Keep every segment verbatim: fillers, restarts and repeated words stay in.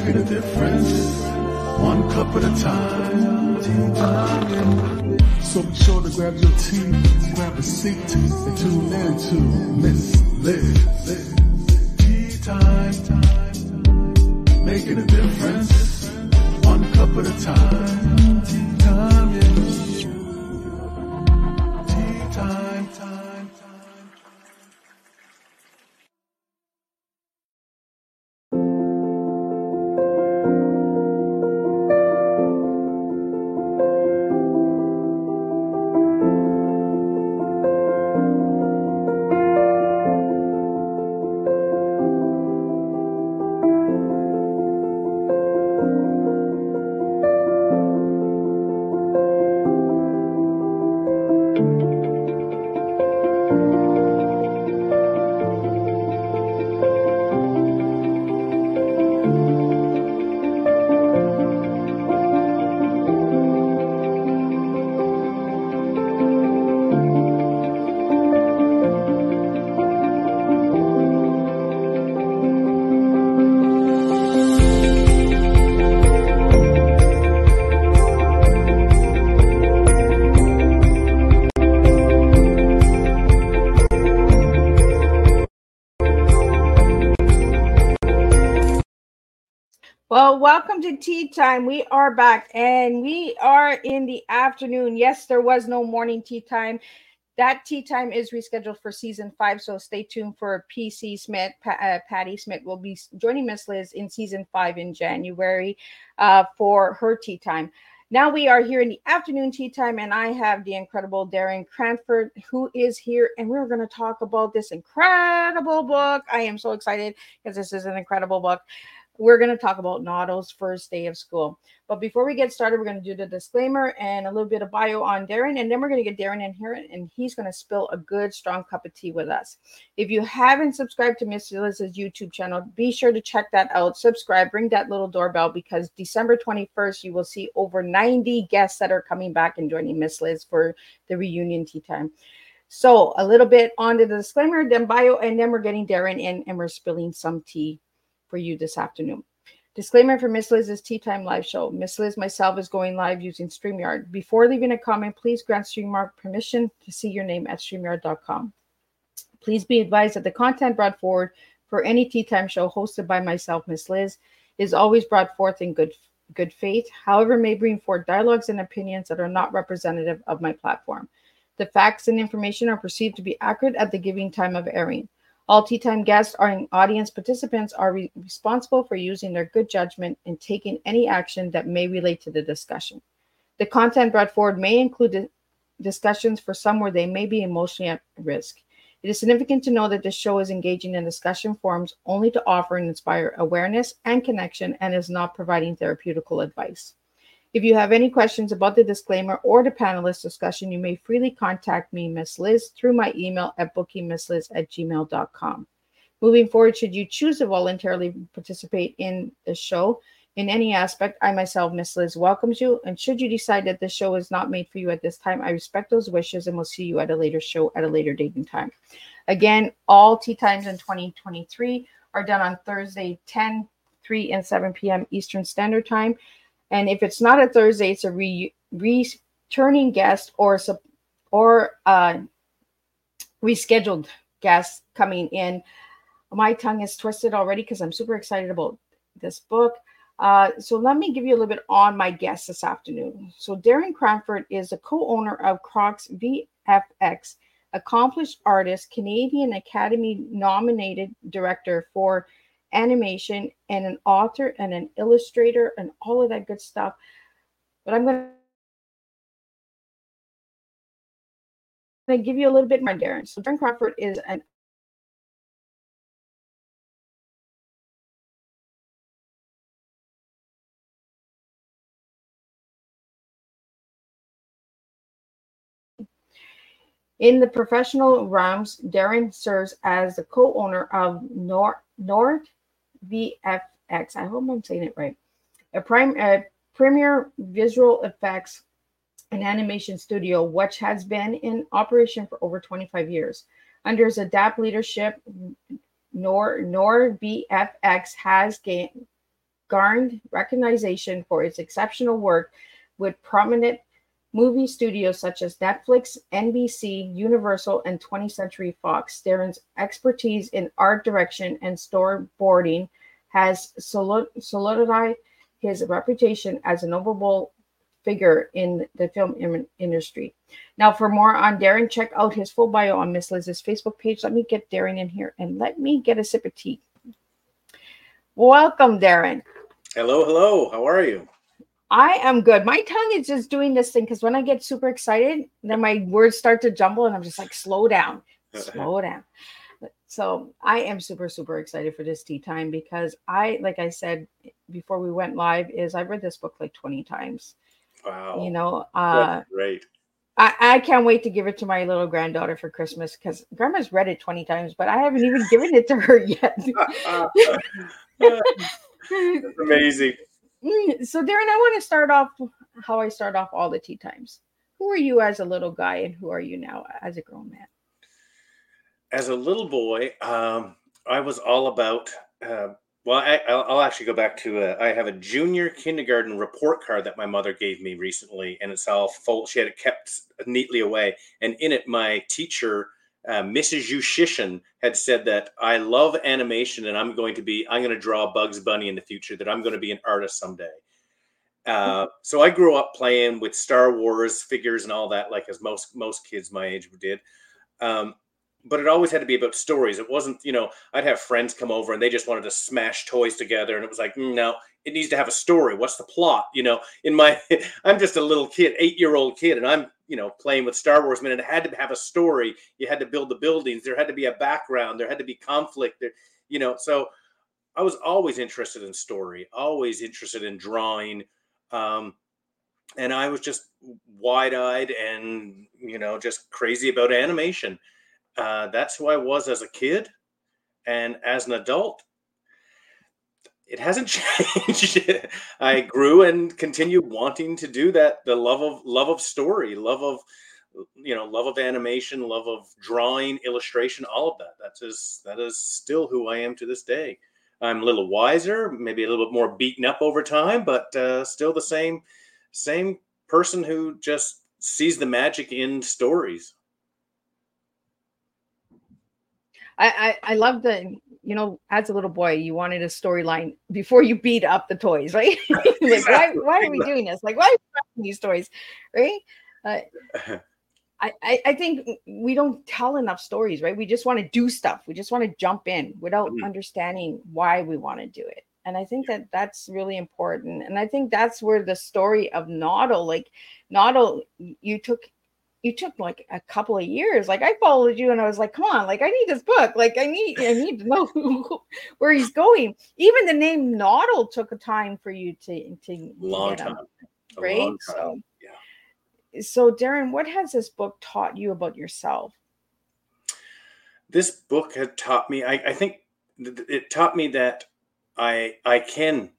making a difference, one cup at a time. Tea time. So be sure to grab your tea, grab a seat, and tune in to Miss Liz. Tea time, making a difference, one cup at a time. Tea time, yeah. Tea time, time, time. Well, welcome to Tea Time. We are back and we are in the afternoon. Yes, there was no morning tea time. That tea time is rescheduled for season five, so stay tuned for P C Smith. Pa- uh, Patty Smith will be joining Miss Liz in season five in January uh, for her tea time. Now we are here in the afternoon tea time, and I have the incredible Darren Cranford who is here, and we're going to talk about this incredible book. I am so excited because this is an incredible book. We're going to talk about Nado's first day of school. But before we get started, we're going to do the disclaimer and a little bit of bio on Darren, and then we're going to get Darren in here, and he's going to spill a good, strong cup of tea with us. If you haven't subscribed to Miss Liz's YouTube channel, be sure to check that out. Subscribe, ring that little doorbell, because December twenty-first, you will see over ninety guests that are coming back and joining Miss Liz for the reunion tea time. So a little bit on the disclaimer, then bio, and then we're getting Darren in, and we're spilling some tea for you this afternoon. Disclaimer for Miss Liz's Tea Time live show. Miss Liz, myself, is going live using StreamYard. Before leaving a comment, please grant StreamYard permission to see your name at StreamYard dot com. Please be advised that the content brought forward for any Tea Time show hosted by myself, Miss Liz, is always brought forth in good good faith. However, may bring forth dialogues and opinions that are not representative of my platform. The facts and information are perceived to be accurate at the given time of airing. All Tea Time guests and audience participants are re- responsible for using their good judgment in taking any action that may relate to the discussion. The content brought forward may include di- discussions for some where they may be emotionally at risk. It is significant to know that this show is engaging in discussion forums only to offer and inspire awareness and connection, and is not providing therapeutical advice. If you have any questions about the disclaimer or the panelist discussion, you may freely contact me, Miss Liz, through my email at bookingmissliz at gmail dot com. Moving forward, should you choose to voluntarily participate in the show in any aspect, I myself, Miss Liz, welcomes you. And should you decide that the show is not made for you at this time, I respect those wishes and will see you at a later show at a later date and time. Again, all tea times in twenty twenty-three are done on Thursday, ten, three, and seven p.m. Eastern Standard Time. And if it's not a Thursday, it's a re- returning guest or or uh, rescheduled guest coming in. My tongue is twisted already because I'm super excited about this book. Uh, so let me give you a little bit on my guest this afternoon. So Darren Cranford is a co-owner of Crocs V F X, accomplished artist, Canadian Academy nominated director for animation, and an author and an illustrator and all of that good stuff. But I'm going to give you a little bit more on Darren. So Darren Cranford is an in the professional realms. Darren serves as the co-owner of Nord Nord V F X. I hope I'm saying it right. A prime a premier visual effects and animation studio, which has been in operation for over twenty-five years. Under his adapt leadership, Nord Nord V F X has gained garnered recognition for its exceptional work with prominent movie studios such as Netflix, N B C, Universal, and twentieth Century Fox. Darren's expertise in art direction and storyboarding has solidified his reputation as a notable figure in the film im- industry. Now, for more on Darren, check out his full bio on Miss Liz's Facebook page. Let me get Darren in here and let me get a sip of tea. Welcome, Darren. Hello, hello. How are you? I am good. My tongue is just doing this thing because when I get super excited, then my words start to jumble and I'm just like, slow down, slow down. So I am super, super excited for this tea time because I, like I said before we went live, is I've read this book like twenty times. Wow. You know, uh, That's great. I, I can't wait to give it to my little granddaughter for Christmas because Grandma's read it twenty times, but I haven't even given it to her yet. That's amazing. So, Darren, I want to start off how I start off all the tea times. Who are you as a little guy and who are you now as a grown man? As a little boy, um, I was all about, uh, well, I, I'll, I'll actually go back to, uh, I have a junior kindergarten report card that my mother gave me recently, and it's all full, she had it kept neatly away. And in it, my teacher, uh, Missus Yushishin, had said that I love animation and I'm going to be, I'm going to draw Bugs Bunny in the future, that I'm going to be an artist someday. Uh, so I grew up playing with Star Wars figures and all that, like as most, most kids my age did. Um, But it always had to be about stories. It wasn't, you know, I'd have friends come over and they just wanted to smash toys together. And it was like, mm, no, it needs to have a story. What's the plot? You know, in my, I'm just a little kid, eight-year-old kid, and I'm, you know, playing with Star Wars. Man, it had to have a story. You had to build the buildings. There had to be a background. There had to be conflict. There, you know, so I was always interested in story, always interested in drawing. Um, and I was just wide-eyed and, you know, just crazy about animation. Uh, that's who I was as a kid, and as an adult, it hasn't changed. I grew and continued wanting to do that. The love of love of story, love of you know, love of animation, love of drawing, illustration, all of that. That's is that is still who I am to this day. I'm a little wiser, maybe a little bit more beaten up over time, but uh, still the same same person who just sees the magic in stories. I, I, I love the, you know, as a little boy, you wanted a storyline before you beat up the toys, right? Like, Exactly. why, why are we doing this? Like, why are we watching these toys, right? Uh, I, I, I think we don't tell enough stories, right? We just want to do stuff. We just want to jump in without mm-hmm. understanding why we want to do it. And I think that that's really important. And I think that's where the story of Noddle, like Noddle, you took you took like a couple of years. Like I followed you and I was like, come on, like I need this book. Like I need, I need to know who, where he's going. Even the name Noddle took a time for you to, to long get time, him, right? Long time. So, yeah. So Darren, what has this book taught you about yourself? This book had taught me, I, I think it taught me that I, I can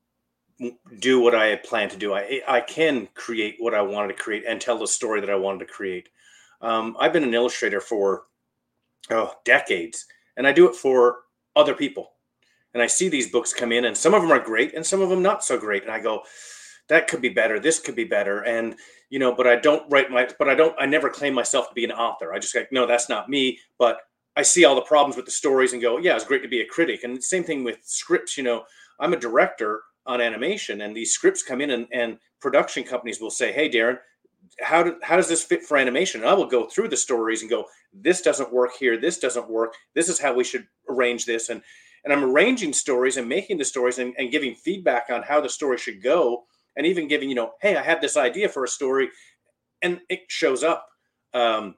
do what I plan to do. I I can create what I wanted to create and tell the story that I wanted to create. Um, I've been an illustrator for oh, decades, and I do it for other people. And I see these books come in, and some of them are great, and some of them not so great. And I go, that could be better. This could be better. And you know, but I don't write my, but I don't, I never claim myself to be an author. I just like, no, that's not me. But I see all the problems with the stories and go, yeah, it's great to be a critic. And same thing with scripts. You know, I'm a director on animation, and these scripts come in and, and production companies will say, hey, Darren, how, do, how does this fit for animation? And I will go through the stories and go, this doesn't work here. This doesn't work. This is how we should arrange this. And, and I'm arranging stories and making the stories and, and giving feedback on how the story should go. And even giving, you know, hey, I have this idea for a story, and it shows up. Um,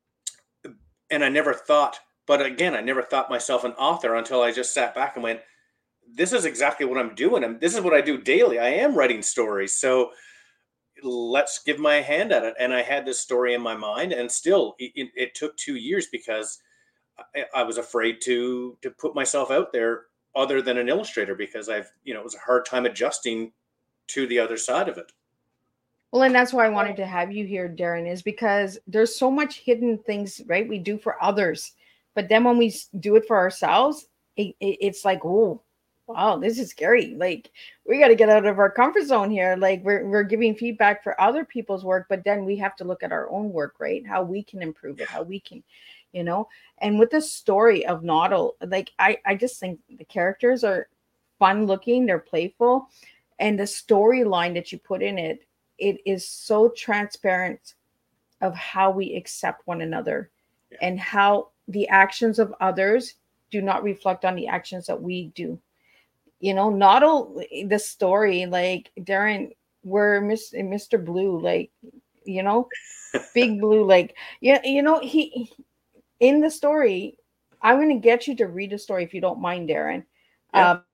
and I never thought, but again, I never thought myself an author until I just sat back and went, this is exactly what I'm doing. And this is what I do daily. I am writing stories. So let's give my hand at it. And I had this story in my mind, and still it, it took two years because I, I was afraid to, to put myself out there other than an illustrator, because I've, you know, it was a hard time adjusting to the other side of it. Well, and that's why I wanted to have you here, Darren, is because there's so much hidden things, right? We do for others, but then when we do it for ourselves, it, it, it's like, oh, Wow, this is scary. Like we got to get out of our comfort zone here. Like we're we're giving feedback for other people's work, but then we have to look at our own work, right? How we can improve it, how we can, you know. And with the story of Noddle, like I I just think the characters are fun looking, they're playful, and the storyline that you put in it, it is so transparent of how we accept one another Yeah. and how the actions of others do not reflect on the actions that we do. You know, not all the story, like Darren, where Miss Mister Blue, like, you know, Big Blue, like, yeah, you know, he in the story, I'm gonna get you to read the story if you don't mind, Darren. Yeah. Um,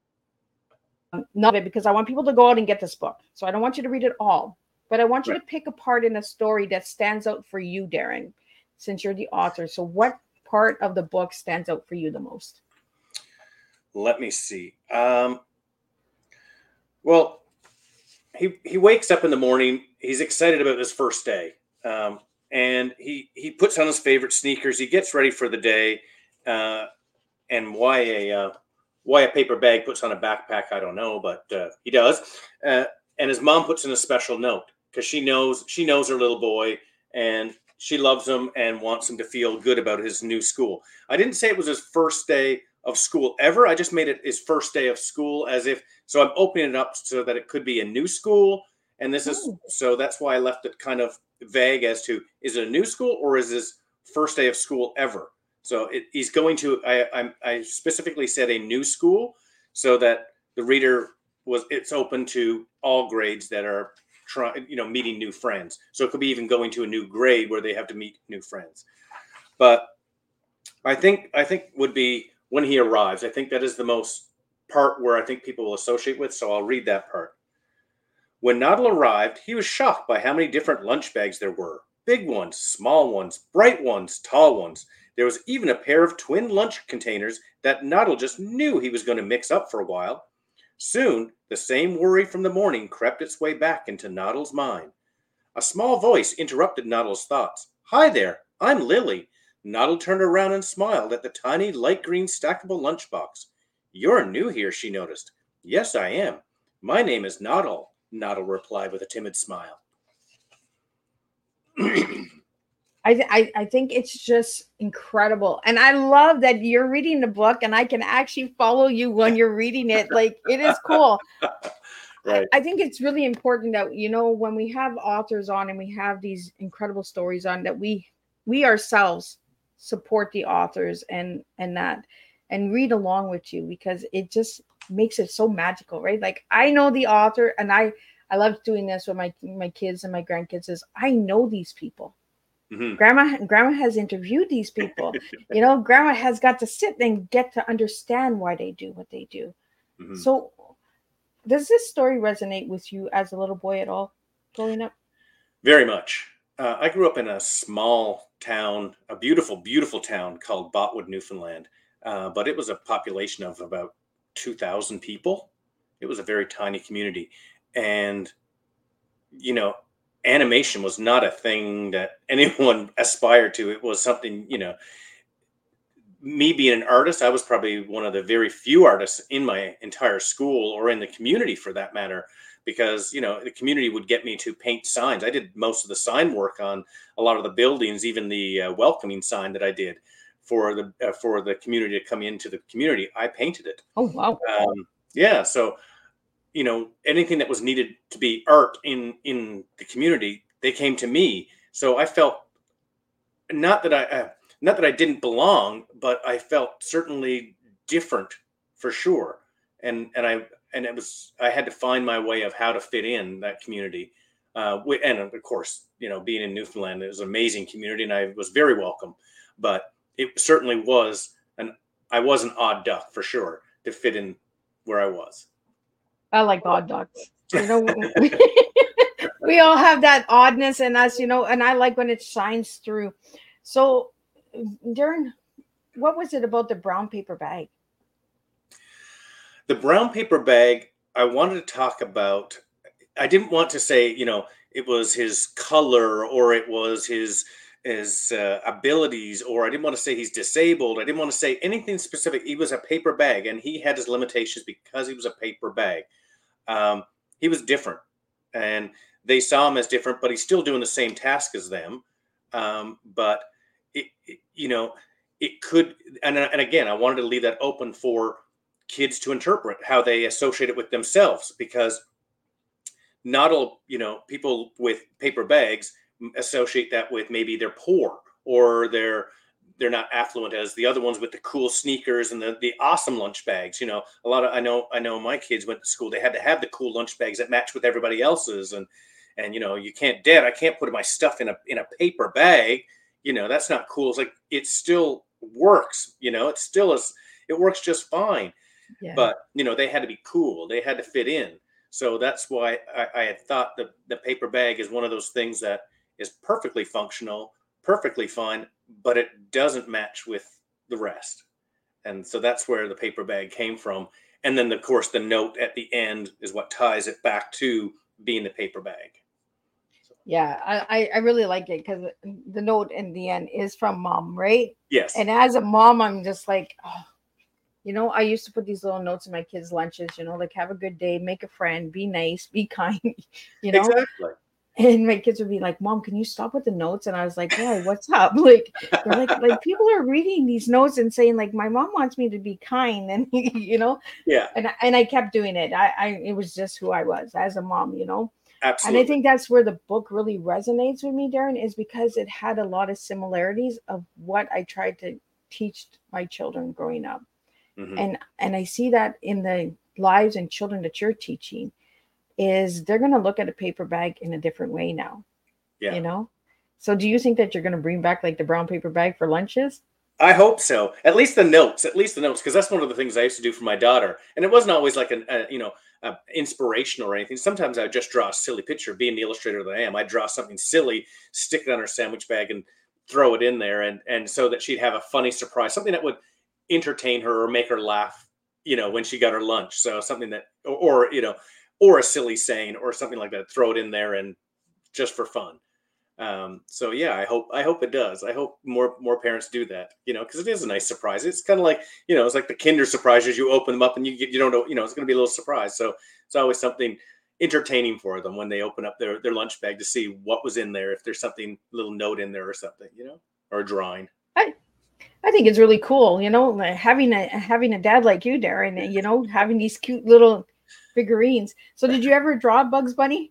not it because I want people to go out and get this book. So I don't want you to read it all, but I want you Right. to pick a part in a story that stands out for you, Darren, since you're the author. So what part of the book stands out for you the most? Let me see. Um, well, he he wakes up in the morning. He's excited about his first day, um, and he he puts on his favorite sneakers. He gets ready for the day, uh, and why a uh, why a paper bag puts on a backpack, I don't know, but uh, he does. Uh, and his mom puts in a special note because she knows she knows her little boy, and she loves him and wants him to feel good about his new school. I didn't say it was his first day of school ever. I just made it his first day of school, as if so. I'm opening it up so that it could be a new school, and this is Oh, so that's why I left it kind of vague as to is it a new school or is this first day of school ever. So it, he's going to. I, I I specifically said a new school so that the reader was. It's open to all grades that are trying, you know, meeting new friends. So it could be even going to a new grade where they have to meet new friends. But I think I think would be when he arrives. I think that is the most part where I think people will associate with. So I'll read that part. When Noddle arrived, he was shocked by how many different lunch bags there were. Big ones, small ones, bright ones, tall ones. There was even a pair of twin lunch containers that Noddle just knew he was going to mix up for a while. Soon, the same worry from the morning crept its way back into Noddle's mind. A small voice interrupted Noddle's thoughts. Hi there, I'm Lily. Noddle turned around and smiled at the tiny light green stackable lunchbox. You're new here, she noticed. Yes, I am. My name is Noddle, Noddle replied with a timid smile. I, th- I I think it's just incredible, and I love that you're reading the book, and I can actually follow you when you're reading it. Like it is cool. Right. I, I think it's really important that you know when we have authors on and we have these incredible stories on that we we ourselves support the authors and and that and read along with you because it just makes it so magical, right? Like I know the author, and I I love doing this with my my kids and my grandkids. Is I know these people. Mhm. Grandma grandma has interviewed these people. You know, grandma has got to sit and get to understand why they do what they do. Mhm. So does this story resonate with you as a little boy at all growing up? Very much. Uh, I grew up in a small town, a beautiful, beautiful town called Botwood, Newfoundland. Uh, but it was a population of about two thousand people. It was a very tiny community. And, you know, animation was not a thing that anyone aspired to. It was something, you know, me being an artist, I was probably one of the very few artists in my entire school or in the community for that matter, because, you know, the community would get me to paint signs. I did most of the sign work on a lot of the buildings, even the uh, welcoming sign that I did for the uh, for the community to come into the community. I painted it. Oh wow. Um, yeah. So, you know, anything that was needed to be art in, in the community, they came to me. So I felt not that I, uh, not that I didn't belong, but I felt certainly different for sure. And and I and it was I had to find my way of how to fit in that community. Uh, wi- and of course, you know, being in Newfoundland, it was an amazing community, and I was very welcome. But it certainly was an I was an odd duck for sure to fit in where I was. I like odd ducks. You know, we all have that oddness in us, you know, and I like when it shines through. So, Darren, what was it about the brown paper bag? The brown paper bag, I wanted to talk about. I didn't want to say, you know, it was his color or it was his his uh, abilities, or I didn't want to say he's disabled. I didn't want to say anything specific. He was a paper bag, and he had his limitations because he was a paper bag. Um, he was different, and they saw him as different, but he's still doing the same task as them. Um, but it, it, you know, it could, and, and again, I wanted to leave that open for kids to interpret how they associate it with themselves, because not all, you know, people with paper bags associate that with maybe they're poor, or they're they're not affluent as the other ones with the cool sneakers and the, the awesome lunch bags. You know, a lot of I know I know my kids went to school, they had to have the cool lunch bags that match with everybody else's, and and you know, you can't, Dad, I can't put my stuff in a in a paper bag. You know, that's not cool. It's like, it still works. You know, it still is. It works just fine. Yeah. But you know, they had to be cool. They had to fit in. So that's why I, I had thought the the paper bag is one of those things that is perfectly functional, perfectly fine, but it doesn't match with the rest. And so that's where the paper bag came from. And then, of course, the note at the end is what ties it back to being the paper bag. So. Yeah, I, I really like it, because the note in the end is from Mom, right? Yes. And as a mom, I'm just like, oh, you know, I used to put these little notes in my kids' lunches, you know, like, have a good day, make a friend, be nice, be kind, you know? Exactly. And my kids would be like, Mom, can you stop with the notes? And I was like, why? What's up? Like, they're like, like people are reading these notes and saying, like, my mom wants me to be kind. And, you know, yeah. And, and I kept doing it. I, I, it was just who I was as a mom, you know? Absolutely. And I think that's where the book really resonates with me, Darren, is because it had a lot of similarities of what I tried to teach my children growing up. Mm-hmm. And, and I see that in the lives and children that you're teaching, is they're going to look at a paper bag in a different way now. Yeah. You know? So do you think that you're going to bring back like the brown paper bag for lunches? I hope so. At least the notes, at least the notes. Cause that's one of the things I used to do for my daughter. And it wasn't always like an, a, you know, a inspirational or anything. Sometimes I would just draw a silly picture. Being the illustrator that I am, I'd draw something silly, stick it on her sandwich bag and throw it in there. And, and so that she'd have a funny surprise, something that would entertain her or make her laugh, you know, when she got her lunch. So something that, or, or you know, or a silly saying or something like that, throw it in there and just for fun. Um, so yeah, I hope, I hope it does. I hope more, more parents do that, you know, cause it is a nice surprise. It's kind of like, you know, it's like the Kinder surprises. You open them up and you get, you don't know, you know, it's going to be a little surprise. So it's always something entertaining for them when they open up their, their lunch bag to see what was in there. If there's something, little note in there or something, you know, or a drawing. I, I think it's really cool, you know, having a, having a dad like you, Darren, you know, having these cute little figurines. So did you ever draw Bugs Bunny?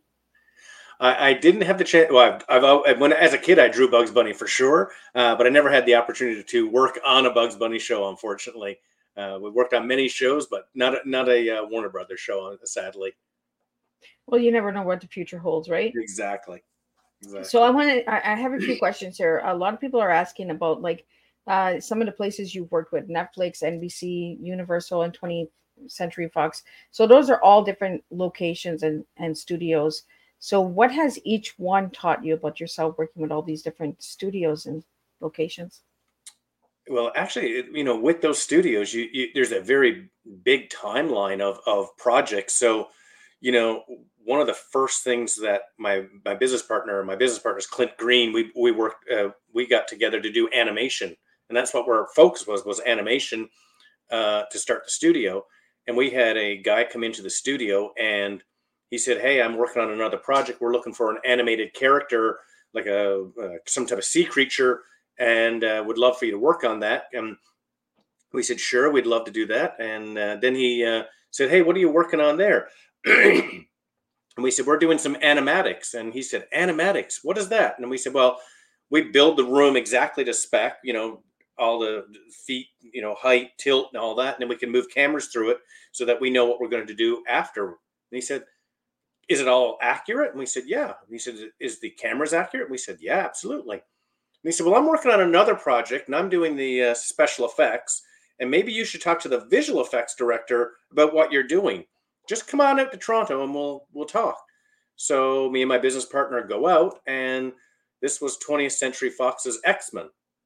I, I didn't have the chance. Well, I've, I've when as a kid I drew Bugs Bunny for sure, uh, but I never had the opportunity to work on a Bugs Bunny show. Unfortunately, uh, we worked on many shows, but not a, not a uh, Warner Brothers show, sadly. Well, you never know what the future holds, right? Exactly. Exactly. So I want to. I have a few questions here. A lot of people are asking about like uh, some of the places you've worked with: Netflix, N B C, Universal, and twentieth Century Fox. So those are all different locations and, and studios. So what has each one taught you about yourself working with all these different studios and locations? Well, actually, you know, with those studios, you, you there's a very big timeline of, of projects. So, you know, one of the first things that my, my business partner, my business partner is Clint Green. We, we worked, uh, we got together to do animation, and that's what our focus was, was animation uh, to start the studio. And we had a guy come into the studio and he said, "Hey, I'm working on another project. We're looking for an animated character, like a uh, some type of sea creature, and uh, would love for you to work on that." And we said, "Sure, we'd love to do that." And uh, then he uh, said, "Hey, what are you working on there?" And we said, "We're doing some animatics." And he said, "Animatics? What is that?" And we said, "Well, we build the room exactly to spec, you know, all the feet, you know, height, tilt, and all that. And then we can move cameras through it so that we know what we're going to do after." And he said, "Is it all accurate?" And we said, "Yeah." And he said, "Is the cameras accurate?" And we said, "Yeah, absolutely." And he said, "Well, I'm working on another project and I'm doing the uh, special effects. And maybe you should talk to the visual effects director about what you're doing. Just come on out to Toronto and we'll, we'll talk." So me and my business partner go out, and this was twentieth Century Fox's X-Men.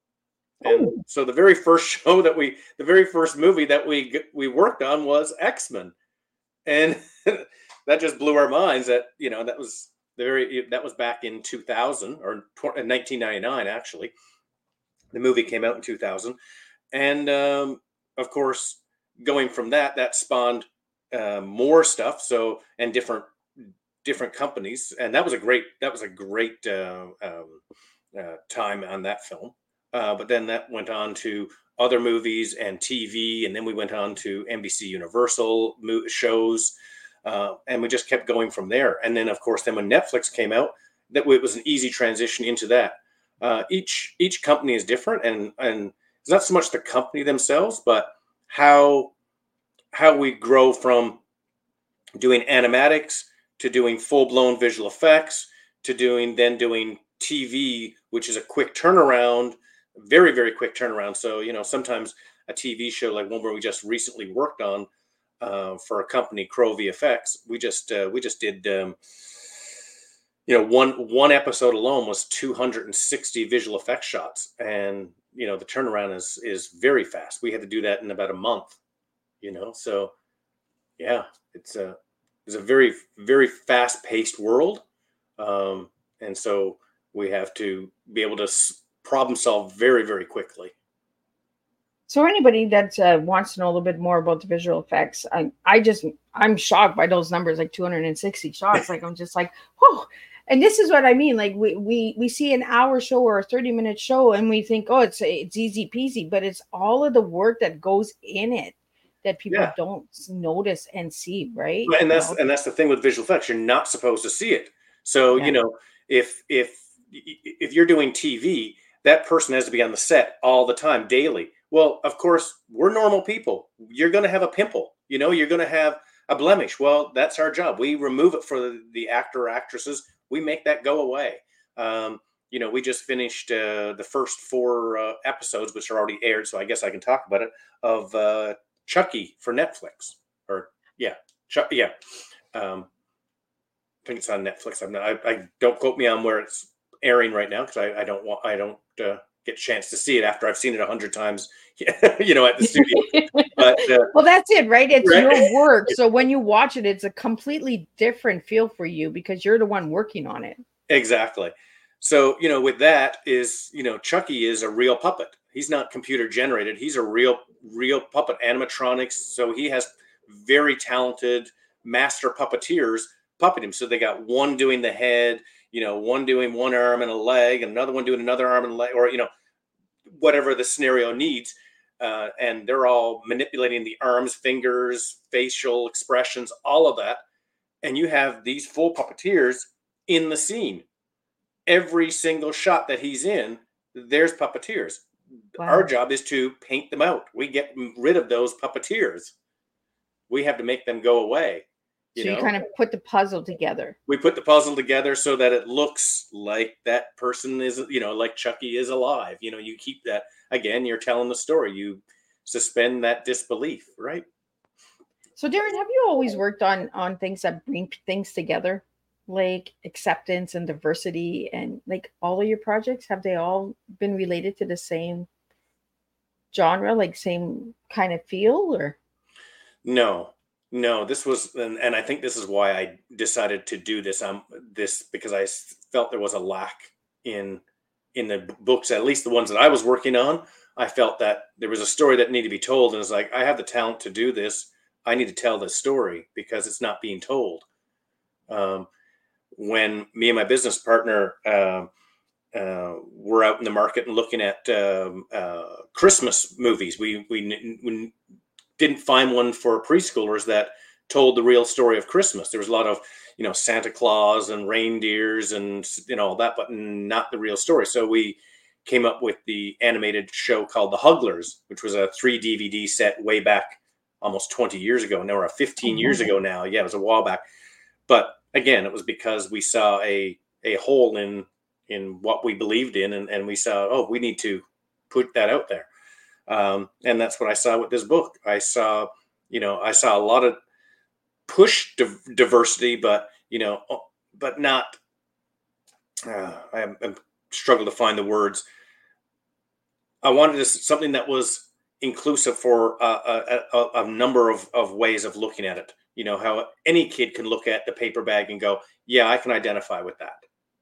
And oh. So the very first show that we, the very first movie that we we worked on was X-Men, and that just blew our minds. That, you know, that was The very that was back in two thousand or nineteen ninety-nine. Actually, the movie came out in two thousand, and um, of course, going from that, that spawned uh, more stuff. So and different different companies, and that was a great that was a great uh, um, uh, time on that film. Uh, but then that went on to other movies and T V, and then we went on to N B C Universal mo- shows, uh, and we just kept going from there. And then, of course, then when Netflix came out, that it was an easy transition into that. Uh, each each company is different, and and it's not so much the company themselves, but how how we grow from doing animatics to doing full blown visual effects to doing then doing T V, which is a quick turnaround, very very quick turnaround. So you know sometimes a T V show like one where we just recently worked on uh, for a company, Crow V F X, we just uh, we just did. Um, you know, one one episode alone was two hundred sixty visual effects shots, and you know the turnaround is is very fast. We had to do that in about a month. You know, so yeah, it's a it's a very very fast paced world, um, and so we have to be able to s- problem solve very very quickly. So anybody that uh, wants to know a little bit more about the visual effects, I, I just, I'm shocked by those numbers, like two hundred sixty shots. Like, I'm just like, whoa. And this is what I mean. Like we, we, we see an hour show or a thirty minute show and we think, oh, it's, it's easy peasy, but it's all of the work that goes in it that people Yeah, don't notice and see. Right. and You that's know? and that's the thing with visual effects. You're not supposed to see it. So you Yeah. know if if if you're doing T V, that person has to be on the set all the time, daily. Well, of course, we're normal people. You're going to have a pimple. You know, you're going to have a blemish. Well, that's our job. We remove it for the, the actor or actresses. We make that go away. Um, you know, we just finished uh, the first four uh, episodes, which are already aired. So I guess I can talk about it, of uh, Chucky for Netflix. Or, yeah, Chuck, yeah. Um, I think it's on Netflix. I'm not, I, I don't quote me on where it's airing right now because I, I don't want, I don't uh, get a chance to see it after I've seen it a hundred times, you know, at the studio. But uh, Well, that's it, right? It's right? your work. So when you watch it, it's a completely different feel for you because you're the one working on it. Exactly. So, you know, with that is, you know, Chucky is a real puppet. He's not computer generated. He's a real, real puppet, animatronics. So he has very talented master puppeteers puppet him. So they got one doing the head, you know, one doing one arm and a leg, and another one doing another arm and a leg, or, you know, whatever the scenario needs. Uh, and they're all manipulating the arms, fingers, facial expressions, all of that. And you have these full puppeteers in the scene. Every single shot that he's in, there's puppeteers. Wow. Our job is to paint them out. We get rid of those puppeteers. We have to make them go away. You So know? you kind of put the puzzle together. We put the puzzle together so that it looks like that person is, you know, like Chucky is alive. You know, you keep that, again, you're telling the story. You suspend that disbelief, right? So Darren, have you always worked on on things that bring things together, like acceptance and diversity, and like all of your projects, have they all been related to the same genre, like same kind of feel? Or No, no, this was, and, and I think this is why I decided to do this. Um, this because I s- felt there was a lack in in the b- books, at least the ones that I was working on. I felt that there was a story that needed to be told, and it's like I have the talent to do this. I need to tell this story because it's not being told. Um, when me and my business partner uh, uh, were out in the market and looking at um, uh, Christmas movies, we we, n- we didn't find one for preschoolers that told the real story of Christmas. There was a lot of, you know, Santa Claus and reindeers and, you know, all that, but not the real story. So we came up with the animated show called The Hugglers, which was a three D V D set way back almost twenty years ago. Now we're fifteen years ago now. Yeah, it was a while back. But again, it was because we saw a a hole in in what we believed in, and, and we saw, oh, we need to put that out there. Um, and that's what I saw with this book. I saw, you know, I saw a lot of push div- diversity, but you know, but not. Uh, I, I struggle to find the words. I wanted this, something that was inclusive for uh, a, a, a number of, of ways of looking at it. You know, how any kid can look at the paper bag and go, yeah, I can identify with that.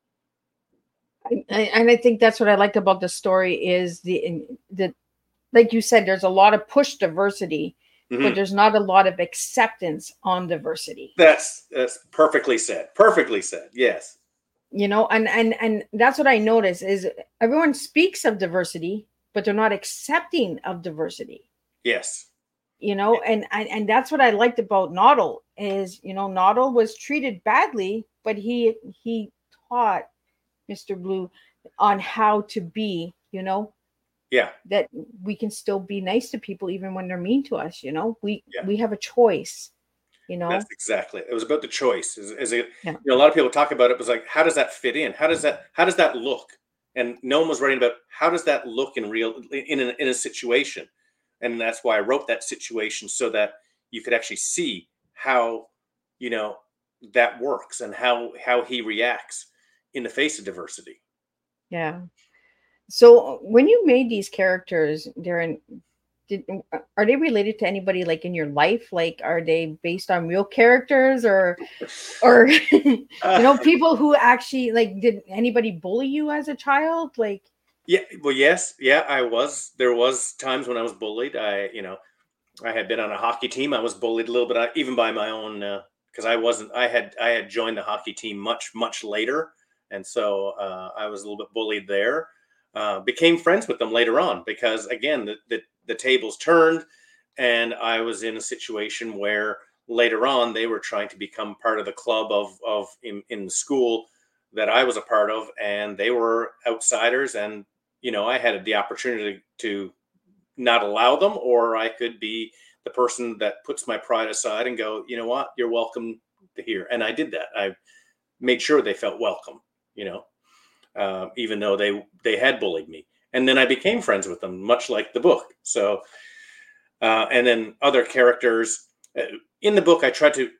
I, I- and I think that's what I liked about the story is the in- the like you said, there's a lot of push diversity, but Mhm. there's not a lot of acceptance on diversity. That's that's perfectly said. Perfectly said. Yes. You know, and and and that's what I notice is everyone speaks of diversity, but they're not accepting of diversity. Yes. You know, and and, and that's what I liked about Noddle is, you know, Noddle was treated badly, but he he taught Mister Blue on how to be, you know, Yeah. that we can still be nice to people even when they're mean to us. You know, we Yeah. we have a choice. You know, That's exactly. It was about the choice. Is, is it? Yeah. You know, a lot of people talk about it, but it's like, how does that fit in? How does that? How does that look? And no one was writing about how does that look in real in a, in a situation, and that's why I wrote that situation so that you could actually see how, you know, that works and how how he reacts in the face of diversity. yeah. So when you made these characters, Darren, did are they related to anybody like in your life? Like, are they based on real characters or or you know people who actually like did anybody bully you as a child? Like, Yeah, well, yes, yeah, I was. There was times when I was bullied. I, you know, I had been on a hockey team. I was bullied a little bit, uh, even by my own, because I wasn't. I had I had joined the hockey team much much later, and so uh, I was a little bit bullied there. Uh, became friends with them later on because again, the, the the tables turned, and I was in a situation where later on they were trying to become part of the club of of in, in the school that I was a part of, and they were outsiders, and you know I had the opportunity to not allow them, or I could be the person that puts my pride aside and go, you know what, you're welcome to here. And I did that. I made sure they felt welcome, you know, uh, even though they they had bullied me. And then I became friends with them, much like the book. So, uh, and then other characters uh, in the book, I tried to.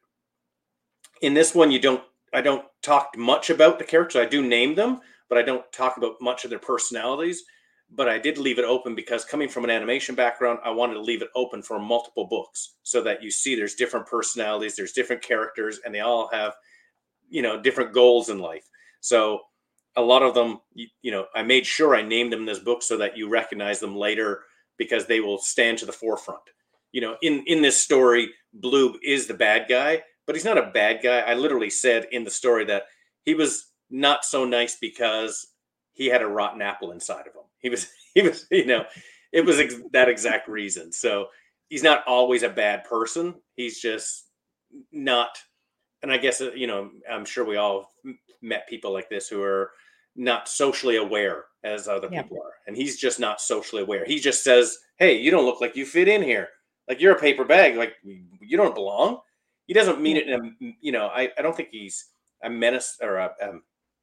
In this one, you don't. I don't talk much about the characters. I do name them, but I don't talk about much of their personalities. But I did leave it open because coming from an animation background, I wanted to leave it open for multiple books so that you see there's different personalities, there's different characters, and they all have, you know, different goals in life. So a lot of them, you, you know, I made sure I named them in this book so that you recognize them later because they will stand to the forefront. You know, in, in this story, Blue is the bad guy, but he's not a bad guy. I literally said in the story that he was not so nice because he had a rotten apple inside of him. He was, he was, you know, it was ex- that exact reason. So he's not always a bad person. He's just not. And I guess, uh, you know, I'm sure we all met people like this who are not socially aware as other Yeah. people are. And he's just not socially aware. He just says, hey, you don't look like you fit in here. Like you're a paper bag. Like you don't belong. He doesn't mean it in a, you know, I, I don't think he's a menace or a, um,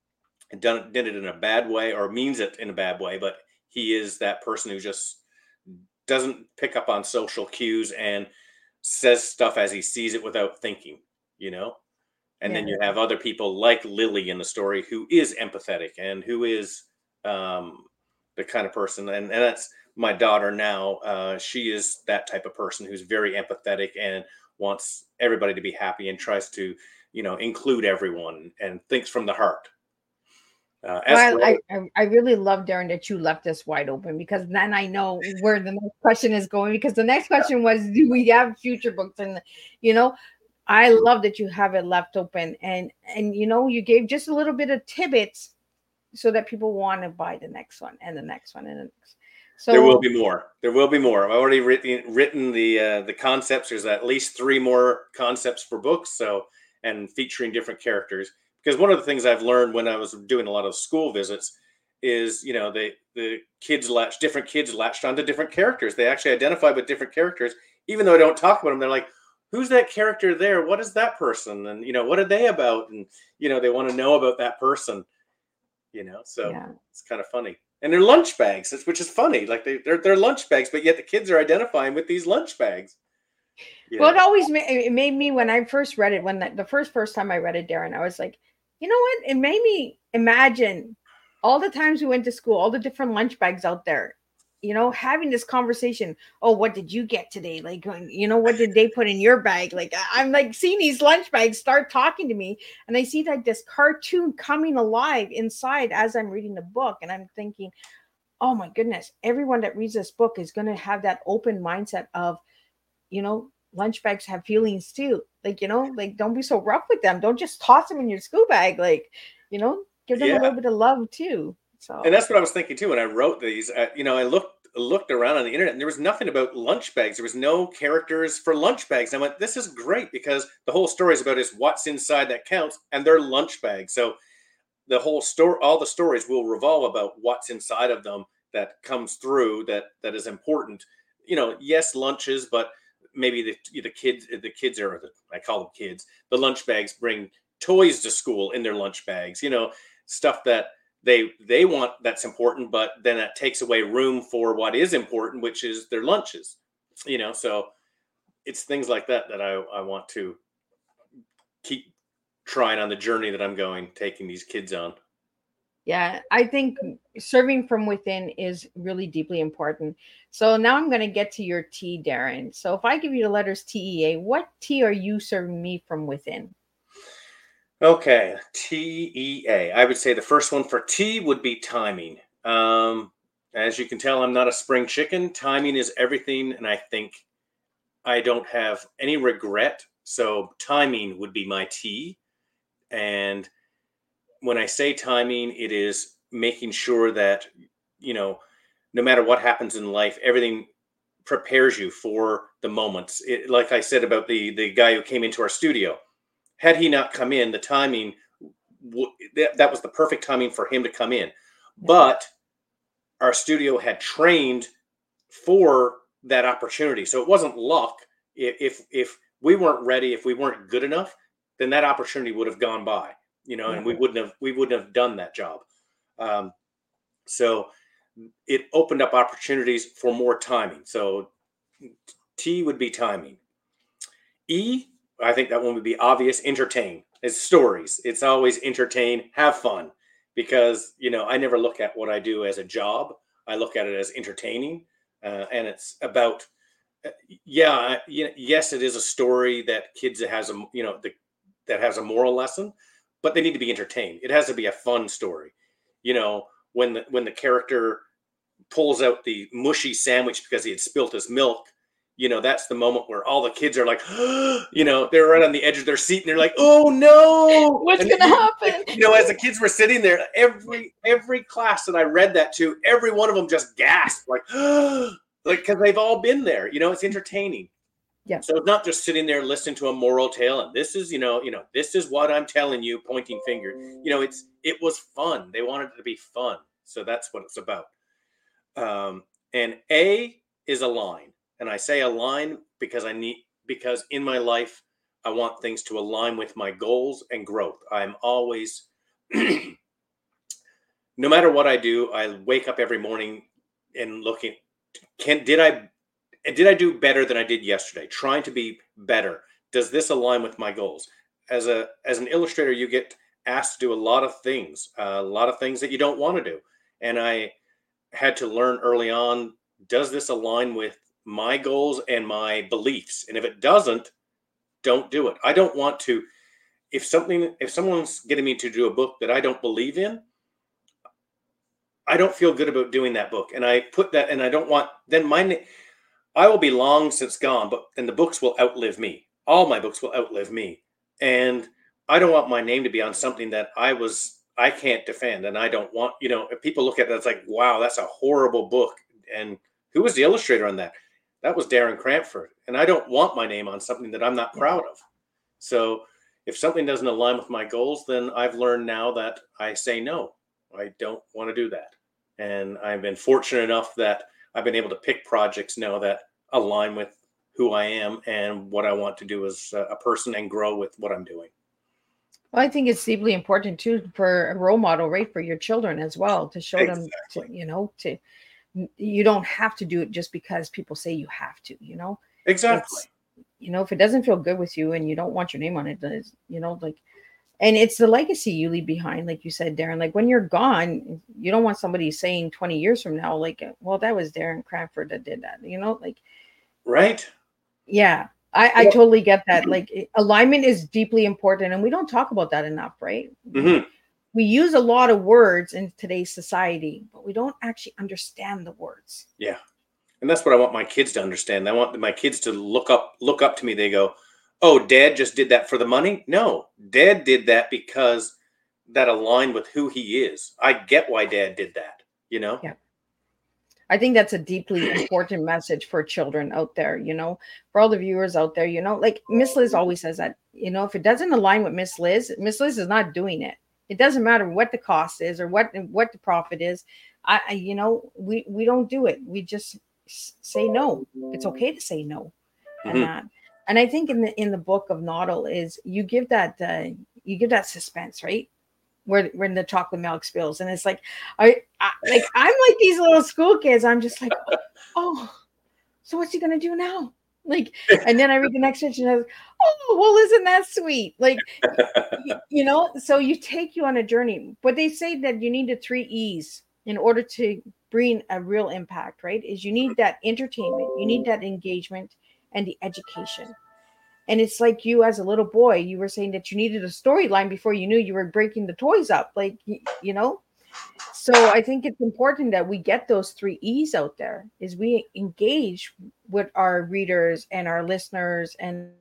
done did it in a bad way or means it in a bad way, but he is that person who just doesn't pick up on social cues and says stuff as he sees it without thinking, you know? And then Yeah. you have other people like Lily in the story who is empathetic and who is um, the kind of person. And, and that's my daughter now. Uh, she is that type of person who's very empathetic and wants everybody to be happy and tries to, you know, include everyone and thinks from the heart. Uh, as Well, for I, other- I I really love, Darren, that you left this wide open because then I know where the next question is going. Because the next question was, do we have future books? And you know, I love that you have it left open, and and you know, you gave just a little bit of tidbits so that people want to buy the next one and the next one and the next. So there will be more. There will be more. I've already written written the uh, the concepts. There's at least three more concepts for books. So and featuring different characters. Because one of the things I've learned when I was doing a lot of school visits is, you know, the the kids latch different kids latched onto different characters. They actually identify with different characters, even though I don't talk about them. They're like, "Who's that character there? What is that person? And you know, what are they about?" And you know, they want to know about that person. You know, so yeah. it's kind of funny. And they're lunch bags, which is funny. Like they they're they're lunch bags, but yet the kids are identifying with these lunch bags. You Well, know? it always made it made me when I first read it. When the, the first first time I read it, Darren, I was like, you know what? It made me imagine all the times we went to school, all the different lunch bags out there. you know, having this conversation. Oh, what did you get today? Like, you know, what did they put in your bag? Like, I'm like seeing these lunch bags start talking to me, and I see like this cartoon coming alive inside as I'm reading the book. And I'm thinking, oh my goodness, everyone that reads this book is going to have that open mindset of, you know, lunch bags have feelings too. Like, you know, like, don't be so rough with them. Don't just toss them in your school bag. Like, you know, give them Yeah. a little bit of love too. So, and that's what I was thinking too when I wrote these. Uh, you know, I looked looked around on the internet, and there was nothing about lunch bags. There was no characters for lunch bags. And I went, this is great, because the whole story is about is what's inside that counts, and they're lunch bags. So the whole story, all the stories will revolve about what's inside of them that comes through that that is important. You know, yes, lunches, but maybe the the kids the kids are the, I call them kids. The lunch bags bring toys to school in their lunch bags. You know, stuff that they they want that's important, but then that takes away room for what is important, which is their lunches. You know, so it's things like that that I I want to keep trying on the journey that I'm going, taking these kids on. yeah, I think serving from within is really deeply important. So now I'm going to get to your T, Darren. So if I give you the letters T E A, what T are you serving me from within? Okay, T E A. I would say the first one for T would be timing. Um, as you can tell, I'm not a spring chicken. Timing is everything, and I think I don't have any regret. So timing would be my T. And when I say timing, it is making sure that, you know, no matter what happens in life, everything prepares you for the moments. It, like I said about the the guy who came into our studio, had he not come in, the timing w- that, that was the perfect timing for him to come in. But our studio had trained for that opportunity, so it wasn't luck. If if, if we weren't ready, if we weren't good enough, then that opportunity would have gone by. You know, Yeah. and we wouldn't have we wouldn't have done that job. Um, so it opened up opportunities for more timing. So T would be timing. E, I think that one would be obvious. Entertain. It's stories. It's always entertain, have fun, because you know I never look at what I do as a job. I look at it as entertaining, uh, and it's about uh, yeah, yes, it is a story that kids that has a you know the, that has a moral lesson, but they need to be entertained. It has to be a fun story. You know, when the when the character pulls out the mushy sandwich because he had spilt his milk, you know, that's the moment where all the kids are like, you know, they're right on the edge of their seat and they're like, oh no, What's and going to happen? You know, as the kids were sitting there, every every class that I read that to, every one of them just gasped, like, like because they've all been there. You know, it's entertaining. Yeah. So it's not just sitting there listening to a moral tale and this is, you know, you know, this is what I'm telling you, pointing finger. You know, it's it was fun. They wanted it to be fun. So that's what it's about. Um, and A is a line. And I say align because I need because in my life I want things to align with my goals and growth. I'm always no matter what I do, I wake up every morning and looking can did I did I do better than I did yesterday? Trying to be better. Does this align with my goals? As a as an illustrator, you get asked to do a lot of things, uh, a lot of things that you don't want to do. And I had to learn early on, does this align with my goals and my beliefs? And if it doesn't, don't do it. I don't want to, if something, if someone's getting me to do a book that I don't believe in, I don't feel good about doing that book. And I put that, and I don't want, then my, I will be long since gone, but then the books will outlive me. All my books will outlive me. And I don't want my name to be on something that I was, I can't defend. And I don't want, you know, if people look at that, it's like, wow, that's a horrible book. And who was the illustrator on that? That was Darren Crampford. And I don't want my name on something that I'm not proud of. So if something doesn't align with my goals, then I've learned now that I say no, I don't want to do that. And I've been fortunate enough that I've been able to pick projects now that align with who I am and what I want to do as a person and grow with what I'm doing. Well, I think it's deeply important too for a role model, right? For your children as well, to show Exactly. them, to, you know, to, you don't have to do it just because people say you have to, you know? Exactly. It's, you know, if it doesn't feel good with you and you don't want your name on it, does, you know, like, And it's the legacy you leave behind, like you said, Darren. Like when you're gone, you don't want somebody saying twenty years from now, like, well, that was Darren Cranford that did that, you know, like, right. Yeah, I, I totally get that. Like alignment is deeply important, and we don't talk about that enough, right? Mm-hmm. We use a lot of words in today's society, but we don't actually understand the words. Yeah. And that's what I want my kids to understand. I want my kids to look up, look up to me. They go, "Oh, Dad just did that for the money?" No, Dad did that because that aligned with who he is. I get why Dad did that, you know? Yeah. I think that's a deeply important message for children out there, you know, for all the viewers out there, you know, like Miss Liz always says that, you know, if it doesn't align with Miss Liz, Miss Liz is not doing it. It doesn't matter what the cost is or what, what the profit is. I, I you know, we, we don't do it. We just say no. It's okay to say no. And Mm-hmm. that, and I think in the, in the book of Noddle is you give that, uh, you give that suspense, right? Where when the chocolate milk spills, and it's like, I, I like I'm like these little school kids. I'm just like, oh, so what's he gonna do now? Like, and then I read the next page and I was, oh, well, isn't that sweet? Like, you, you know. So you take you on a journey, but they say that you need the three E's in order to bring a real impact. Right? Is you need that entertainment, you need that engagement, and the education. And it's like you as a little boy, you were saying that you needed a storyline before you knew you were breaking the toys up, like, you know? So I think it's important that we get those three E's out there, is we engage with our readers and our listeners and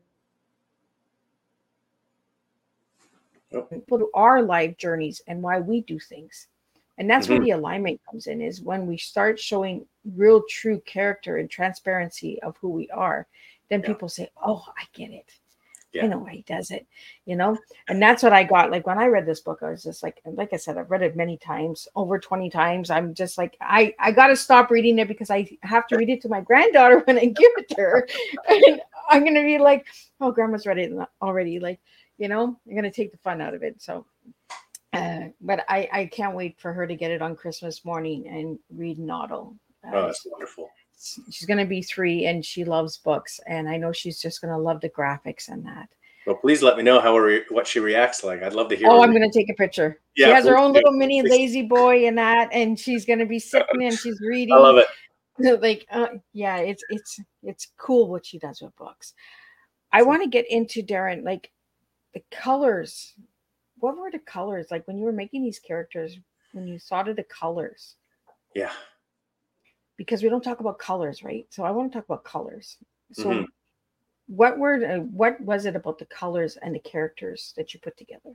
people who our life journeys and why we do things. And that's Mm-hmm. where the alignment comes in, is when we start showing real true character and transparency of who we are. Then Yeah. people say, oh, I get it. Yeah. I know why he does it, you know? And that's what I got. Like when I read this book, I was just like, like I said, I've read it many times, over twenty times. I'm just like, I, I got to stop reading it because I have to read it to my granddaughter when I give it to her. And I'm going to be like, oh, grandma's read it already. Like, you know, I'm going to take the fun out of it. So, uh, but I, I can't wait for her to get it on Christmas morning and read Noddle. Uh, Oh, that's wonderful. She's going to be three and she loves books. And I know she's just going to love the graphics and that. Well, please let me know how re- what she reacts like. I'd love to hear. Oh, her I'm re- going to take a picture. Yeah, she has her please own do. little mini Please. lazy boy and that. And she's going to be sitting and she's reading. I love it. Like, uh, yeah, it's, it's, it's cool what she does with books. I want to get into, Darren, like the colors. What were the colors like when you were making these characters, when you thought of the colors? Yeah. Because we don't talk about colors, right? So I want to talk about colors. So Mm-hmm. what were uh, what was it about the colors and the characters that you put together?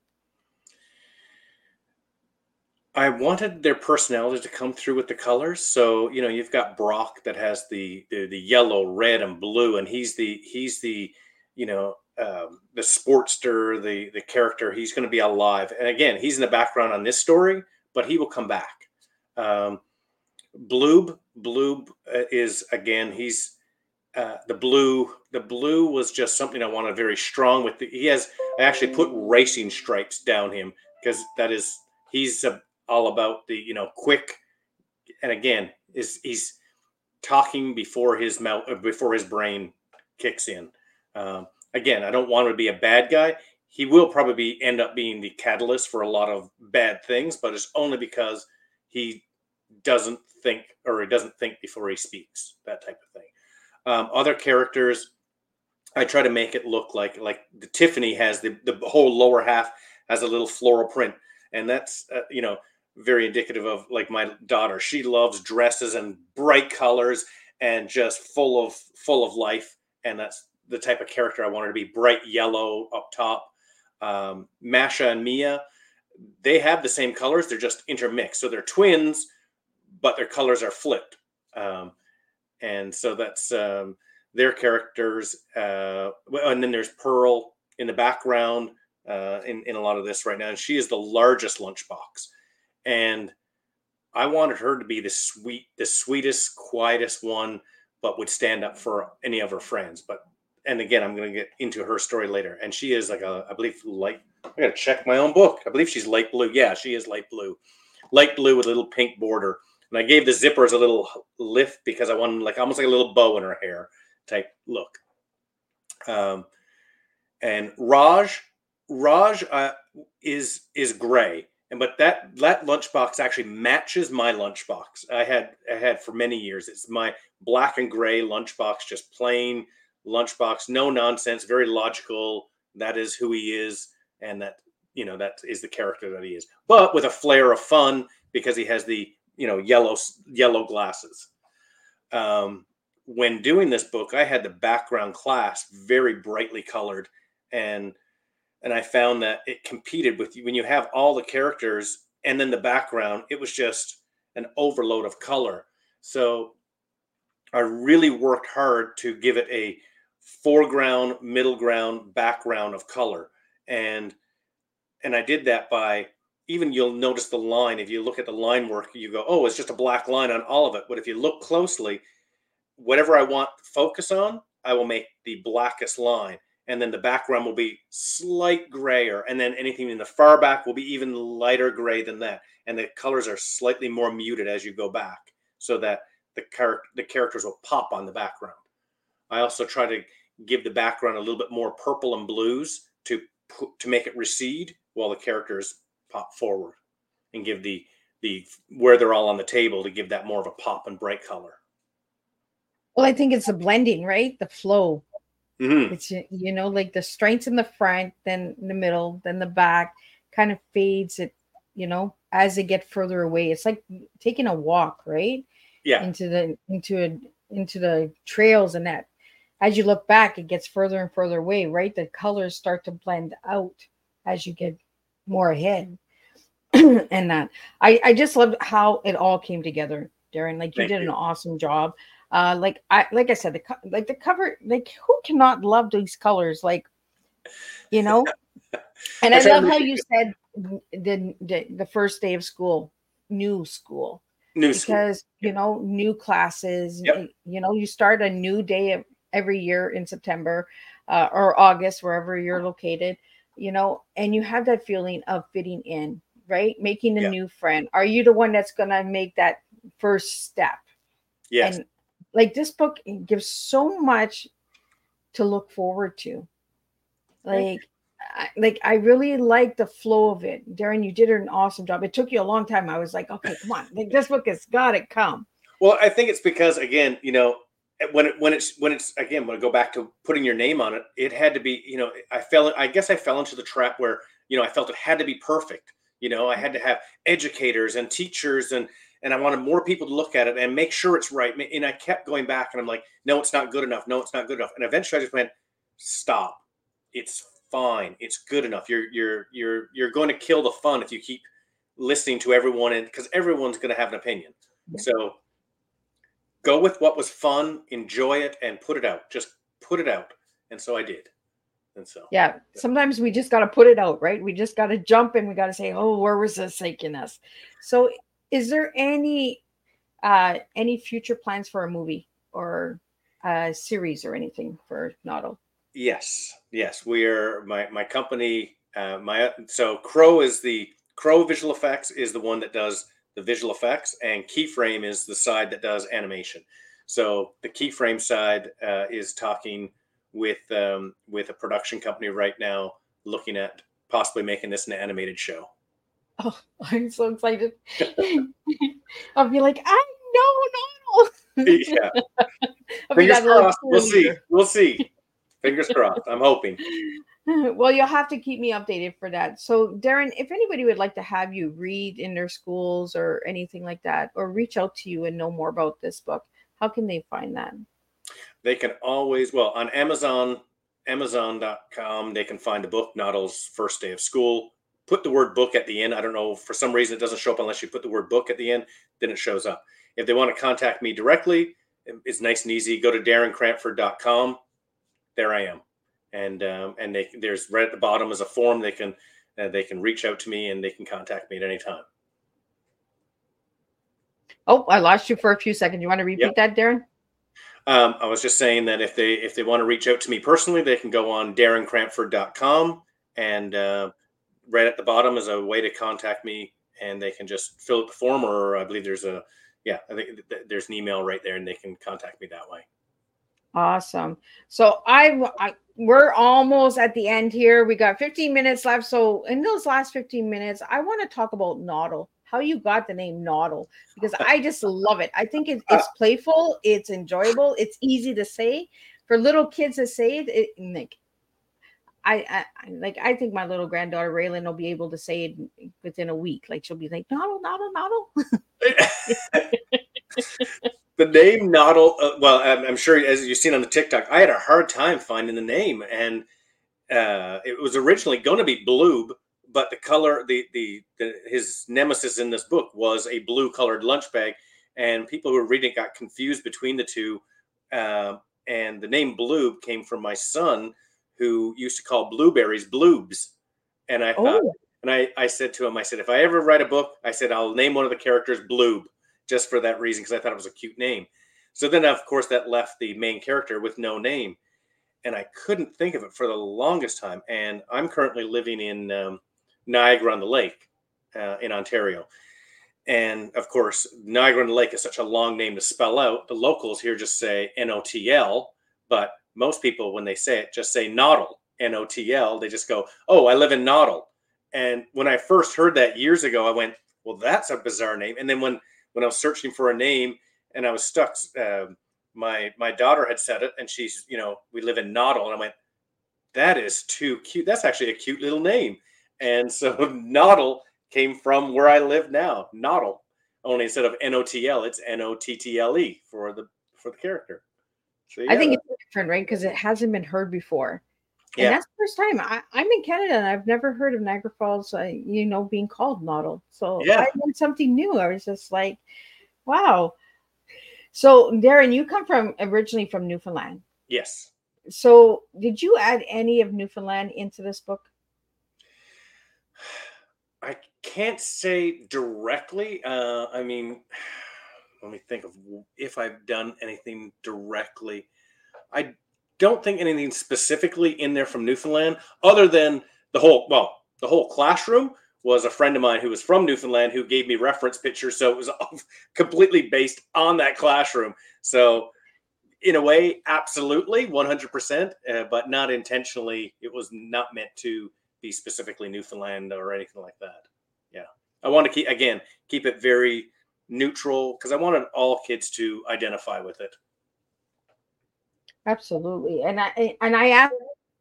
I wanted their personality to come through with the colors. So, you know, you've got Brock that has the the, the yellow, red, and blue, and he's the he's the, you know, um, the sportster, the the character. He's going to be alive. And again, he's in the background on this story, but he will come back. Um, Bloob, Bloob uh, is again. He's uh, the blue. The blue was just something I wanted very strong with. The, he has. I actually put racing stripes down him because that is he's a, all about the you know quick. And again, is he's talking before his mouth before his brain kicks in. Um, again, I don't want him to be a bad guy. He will probably be, end up being the catalyst for a lot of bad things, but it's only because he doesn't think or he doesn't think before he speaks, that type of thing. Um, other characters, I try to make it look like like the Tiffany has the, the whole lower half has a little floral print. And that's, uh, you know, very indicative of like my daughter. She loves dresses and bright colors and just full of full of life. And that's the type of character I want her to be, bright yellow up top. Um, Masha and Mia, they have the same colors. They're just intermixed. So they're twins, but their colors are flipped. Um, and so that's um, their characters. Uh, and then there's Pearl in the background uh, in, in a lot of this right now. And she is the largest lunchbox. And I wanted her to be the sweet, the sweetest, quietest one, but would stand up for any of her friends. But, and again, I'm going to get into her story later. And she is like a, I believe, light, I got to check my own book. I believe she's light blue. Yeah, she is light blue. Light blue with a little pink border. And I gave the zippers a little lift because I wanted like almost like a little bow in her hair type look. Um, and Raj, Raj uh, is is gray, and but that that lunchbox actually matches my lunchbox. I had I had for many years. It's my black and gray lunchbox, just plain lunchbox, no nonsense, very logical. That is who he is, and that you know that is the character that he is, but with a flair of fun because he has the you know yellow yellow glasses. Um, when doing this book, I had the background class very brightly colored, and and I found that it competed with you when you have all the characters and then the background. It was just an overload of color. So I really worked hard to give it a foreground, middle ground, background of color, and and I did that by even you'll notice the line. If you look at the line work, you go, oh, it's just a black line on all of it. But if you look closely, whatever I want to focus on, I will make the blackest line. And then the background will be slight grayer. And then anything in the far back will be even lighter gray than that. And the colors are slightly more muted as you go back so that the, char- the characters will pop on the background. I also try to give the background a little bit more purple and blues to to make it recede while the characters pop forward, and give the the where they're all on the table to give that more of a pop and bright color. Well, I think it's the blending, right? The flow. Mm-hmm. It's, you know, like the strengths in the front, then in the middle, then the back kind of fades it, you know, as they get further away. It's like taking a walk, right? Yeah. Into the into a into the trails, and that as you look back, it gets further and further away, right? The colors start to blend out as you get more ahead. And that I, I just loved how it all came together, Darren. Like you Thank did you. an awesome job. Uh, like I like I said, the co- like the cover, like who cannot love these colors? Like, you know, and I I try to love how make it you said the, the the first day of school, new school, new school. because you know new classes. Yep. You know, you start a new day of every year in September uh, or August, wherever you're located. You know, and you have that feeling of fitting in, right? Making a Yeah. new friend. Are you the one that's gonna make that first step? Yes. And like this book gives so much to look forward to. Like, I, like I really like the flow of it. Darren, you did an awesome job. It took you a long time. I was like, okay, come on. Like, this book has got to come. Well, I think it's because again, you know, when it, when it's when it's again when I go back to putting your name on it, it had to be, you know, I fell I guess I fell into the trap where, you know, I felt it had to be perfect. You know, I had to have educators and teachers and and I wanted more people to look at it and make sure it's right. And I kept going back and I'm like, no, it's not good enough. No, it's not good enough. And eventually I just went, stop. It's fine. It's good enough. You're you're you're you're going to kill the fun if you keep listening to everyone, and because everyone's going to have an opinion. Yeah. So go with what was fun, enjoy it, and put it out. Just put it out. And so I did. And so yeah, sometimes we just got to put it out, right? We just got to jump and we got to say, oh, where was this taking us? So is there any uh any future plans for a movie or a series or anything for Naughto? Yes, yes, we are. My my company, uh, my so Crow is the Crow Visual Effects is the one that does the visual effects, and Keyframe is the side that does animation. So the Keyframe side uh, is talking with um, with a production company right now, looking at possibly making this an animated show. Oh, I'm so excited! I'll be like, I know, no. Yeah, fingers crossed. We'll see. We'll see. Fingers crossed. I'm hoping. Well, you'll have to keep me updated for that. So, Darren, if anybody would like to have you read in their schools or anything like that, or reach out to you and know more about this book, how can they find that? They can always, well, on Amazon, amazon dot com, they can find the book, Naughto's First Day of School. Put the word book at the end. I don't know, for some reason it doesn't show up unless you put the word book at the end, then it shows up. If they want to contact me directly, it's nice and easy. Go to darren crampford dot com. There I am. And um, and they, there's right at the bottom is a form. They can uh, they can reach out to me and they can contact me at any time. Oh, I lost you for a few seconds. You want to repeat Yep. that, Darren? Um, I was just saying that if they if they want to reach out to me personally, they can go on darren crampford dot com, and uh, right at the bottom is a way to contact me, and they can just fill out the form, or I believe there's a yeah I think there's an email right there, and they can contact me that way. Awesome. So I, I we're almost at the end here. We got fifteen minutes left. So in those last fifteen minutes, I want to talk about Noddle, how you got the name Noddle, because I just love it. I think it, it's playful, it's enjoyable, it's easy to say for little kids to say it. it like, I, I like. I think my little granddaughter Raylan will be able to say it within a week. Like she'll be like, Noddle, Noddle, Noddle. The name Noddle, uh, well, I'm, I'm sure as you've seen on the TikTok, I had a hard time finding the name, and uh, it was originally going to be Bloob, but the color, the, the the his nemesis in this book was a blue colored lunch bag, and people who were reading it got confused between the two. Uh, and the name Bloob came from my son, who used to call blueberries bloobs, and I thought, Oh. and I I said to him, I said, if I ever write a book, I said I'll name one of the characters Bloob, just for that reason, because I thought it was a cute name. So then, of course, that left the main character with no name, and I couldn't think of it for the longest time. And I'm currently living in um, Niagara on the Lake uh, in Ontario. And of course, Niagara on the Lake is such a long name to spell out. The locals here just say N O T L, but most people, when they say it, just say Noddle, N O T L. They just go, oh, I live in Noddle. And when I first heard that years ago, I went, well, that's a bizarre name. And then when when I was searching for a name and I was stuck, uh, my my daughter had said it, and she's, you know, we live in Noddle, and I went, that is too cute. That's actually a cute little name. And so Noddle came from where I live now, Noddle. Only instead of N O T L, it's N O T T L E for the for the character. So, yeah. I think it's different, right? Because it hasn't been heard before. And Yeah. that's the first time. I, I'm in Canada and I've never heard of Niagara Falls, uh, you know, being called Noddle. So Yeah. I learned something new. I was just like, wow. So Darren, you come from originally from Newfoundland. Yes. So did you add any of Newfoundland into this book? I can't say directly. Uh, I mean, let me think of if I've done anything directly. I don't think anything specifically in there from Newfoundland, other than the whole, well, the whole classroom was a friend of mine who was from Newfoundland who gave me reference pictures. So it was completely based on that classroom. So in a way, absolutely, one hundred percent, uh, but not intentionally. It was not meant to be specifically Newfoundland or anything like that. Yeah. I want to keep, again, keep it very neutral because I wanted all kids to identify with it. Absolutely. And I and I asked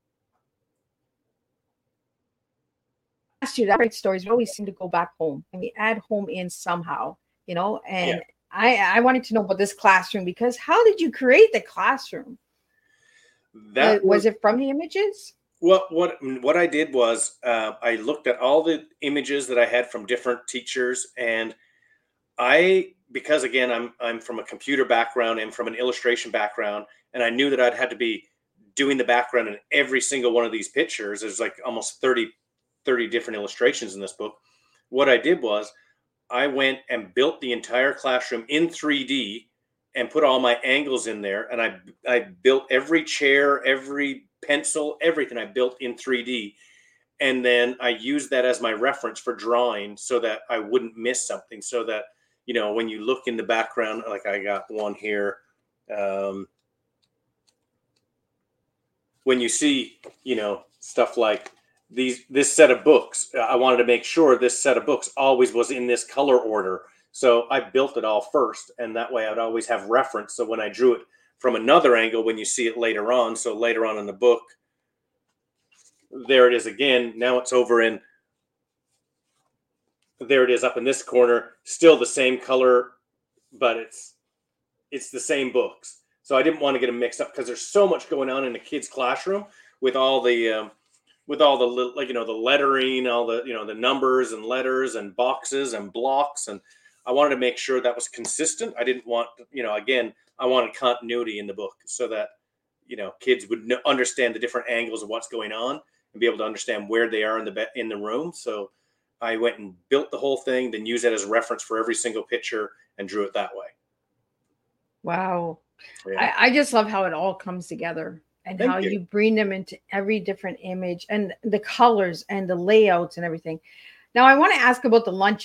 you that great stories always seem to go back home and we add home in somehow, you know, and Yeah. I, I wanted to know about this classroom because how did you create the classroom? That was, was it from the images? Well, what what I did was uh, I looked at all the images that I had from different teachers, and I, because again, I'm I'm from a computer background and from an illustration background, and I knew that I'd had to be doing the background in every single one of these pictures. There's like almost thirty, thirty different illustrations in this book. What I did was I went and built the entire classroom in three D and put all my angles in there, and I I built every chair, every pencil, everything I built in three D. And then I used that as my reference for drawing so that I wouldn't miss something. So that, you know, when you look in the background, like I got one here, um, when you see, you know, stuff like these, this set of books, I wanted to make sure this set of books always was in this color order. So I built it all first, and that way I'd always have reference. So when I drew it from another angle, when you see it later on, so later on in the book, there it is again. Now it's over in, there it is up in this corner, still the same color, but it's it's the same books. So I didn't want to get them mixed up because there's so much going on in a kid's classroom with all the um, with all the like you know the lettering, all the you know the numbers and letters and boxes and blocks, and I wanted to make sure that was consistent. I didn't want you know again I wanted continuity in the book so that you know kids would know, understand the different angles of what's going on and be able to understand where they are in the be- in the room. So I went and built the whole thing, then used it as a reference for every single picture and drew it that way. Wow. Yeah. I, I just love how it all comes together and Thank how you. you bring them into every different image and the colors and the layouts and everything. Now I want to ask about the lunches.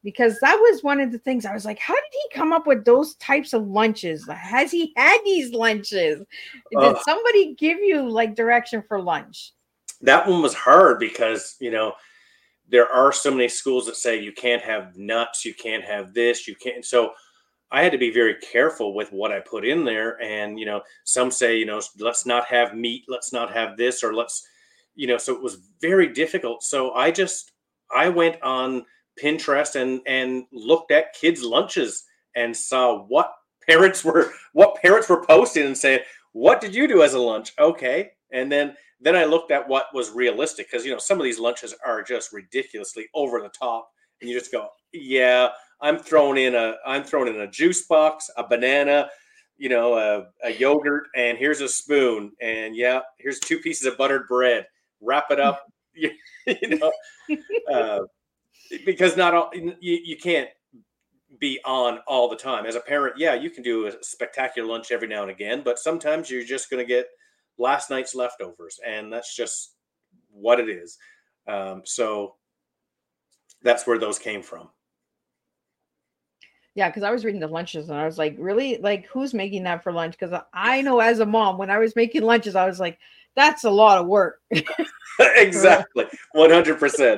because that was one of the things I was like, how did he come up with those types of lunches? Has he had these lunches? Uh, Did somebody give you like direction for lunch? That one was hard because, you know, there are so many schools that say you can't have nuts, you can't have this, you can't. So I had to be very careful with what I put in there. And, you know, some say, you know, let's not have meat, let's not have this, or let's, you know, so it was very difficult. So I just, I went on Pinterest and, and looked at kids' lunches and saw what parents were, what parents were posting and saying, what did you do as a lunch? Okay. And then, then I looked at what was realistic, because, you know, some of these lunches are just ridiculously over the top, and you just go, yeah, I'm throwing in a, I'm throwing in a juice box, a banana, you know, a, a yogurt, and here's a spoon, and yeah, here's two pieces of buttered bread. Wrap it up, you, you know, uh, because not all you, you can't be on all the time. As a parent, yeah, you can do a spectacular lunch every now and again, but sometimes you're just going to get last night's leftovers, and that's just what it is. Um, so that's where those came from. Yeah, because I was reading the lunches and I was like, really? Like, who's making that for lunch? Because I know as a mom, when I was making lunches, I was like, that's a lot of work. Exactly. one hundred percent.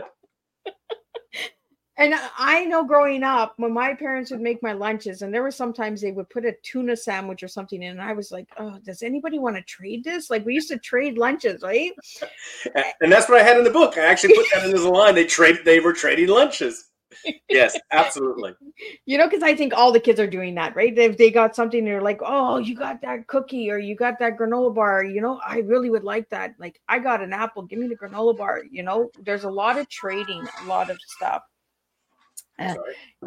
And I know growing up, when my parents would make my lunches, and there were sometimes they would put a tuna sandwich or something in, and I was like, oh, does anybody want to trade this? Like, we used to trade lunches, right? And that's what I had in the book. I actually put that in as a line. They trade, they were trading lunches. Yes, absolutely. You know, because I think all the kids are doing that, right? If they got something, they're like, oh, you got that cookie or you got that granola bar, you know, I really would like that. Like, I got an apple, give me the granola bar. You know, there's a lot of trading, a lot of stuff. Uh,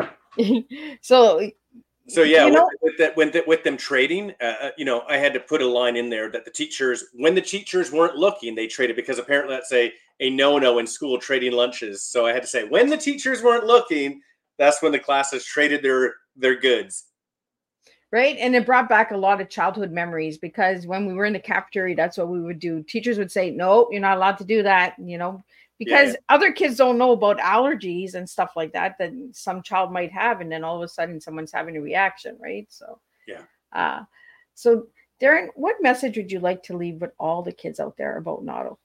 so so yeah, you know, with, with that, with, with them trading, uh, you know, I had to put a line in there that the teachers, when the teachers weren't looking, they traded, because apparently that's a, a no-no in school, trading lunches. So I had to say, when the teachers weren't looking, that's when the classes traded their, their goods. Right. And it brought back a lot of childhood memories, because when we were in the cafeteria, that's what we would do. Teachers would say, no, you're not allowed to do that, you know, because yeah. other kids don't know about allergies and stuff like that, that some child might have. And then all of a sudden someone's having a reaction. Right. So, yeah. Uh, so Darren, what message would you like to leave with all the kids out there about Noddle?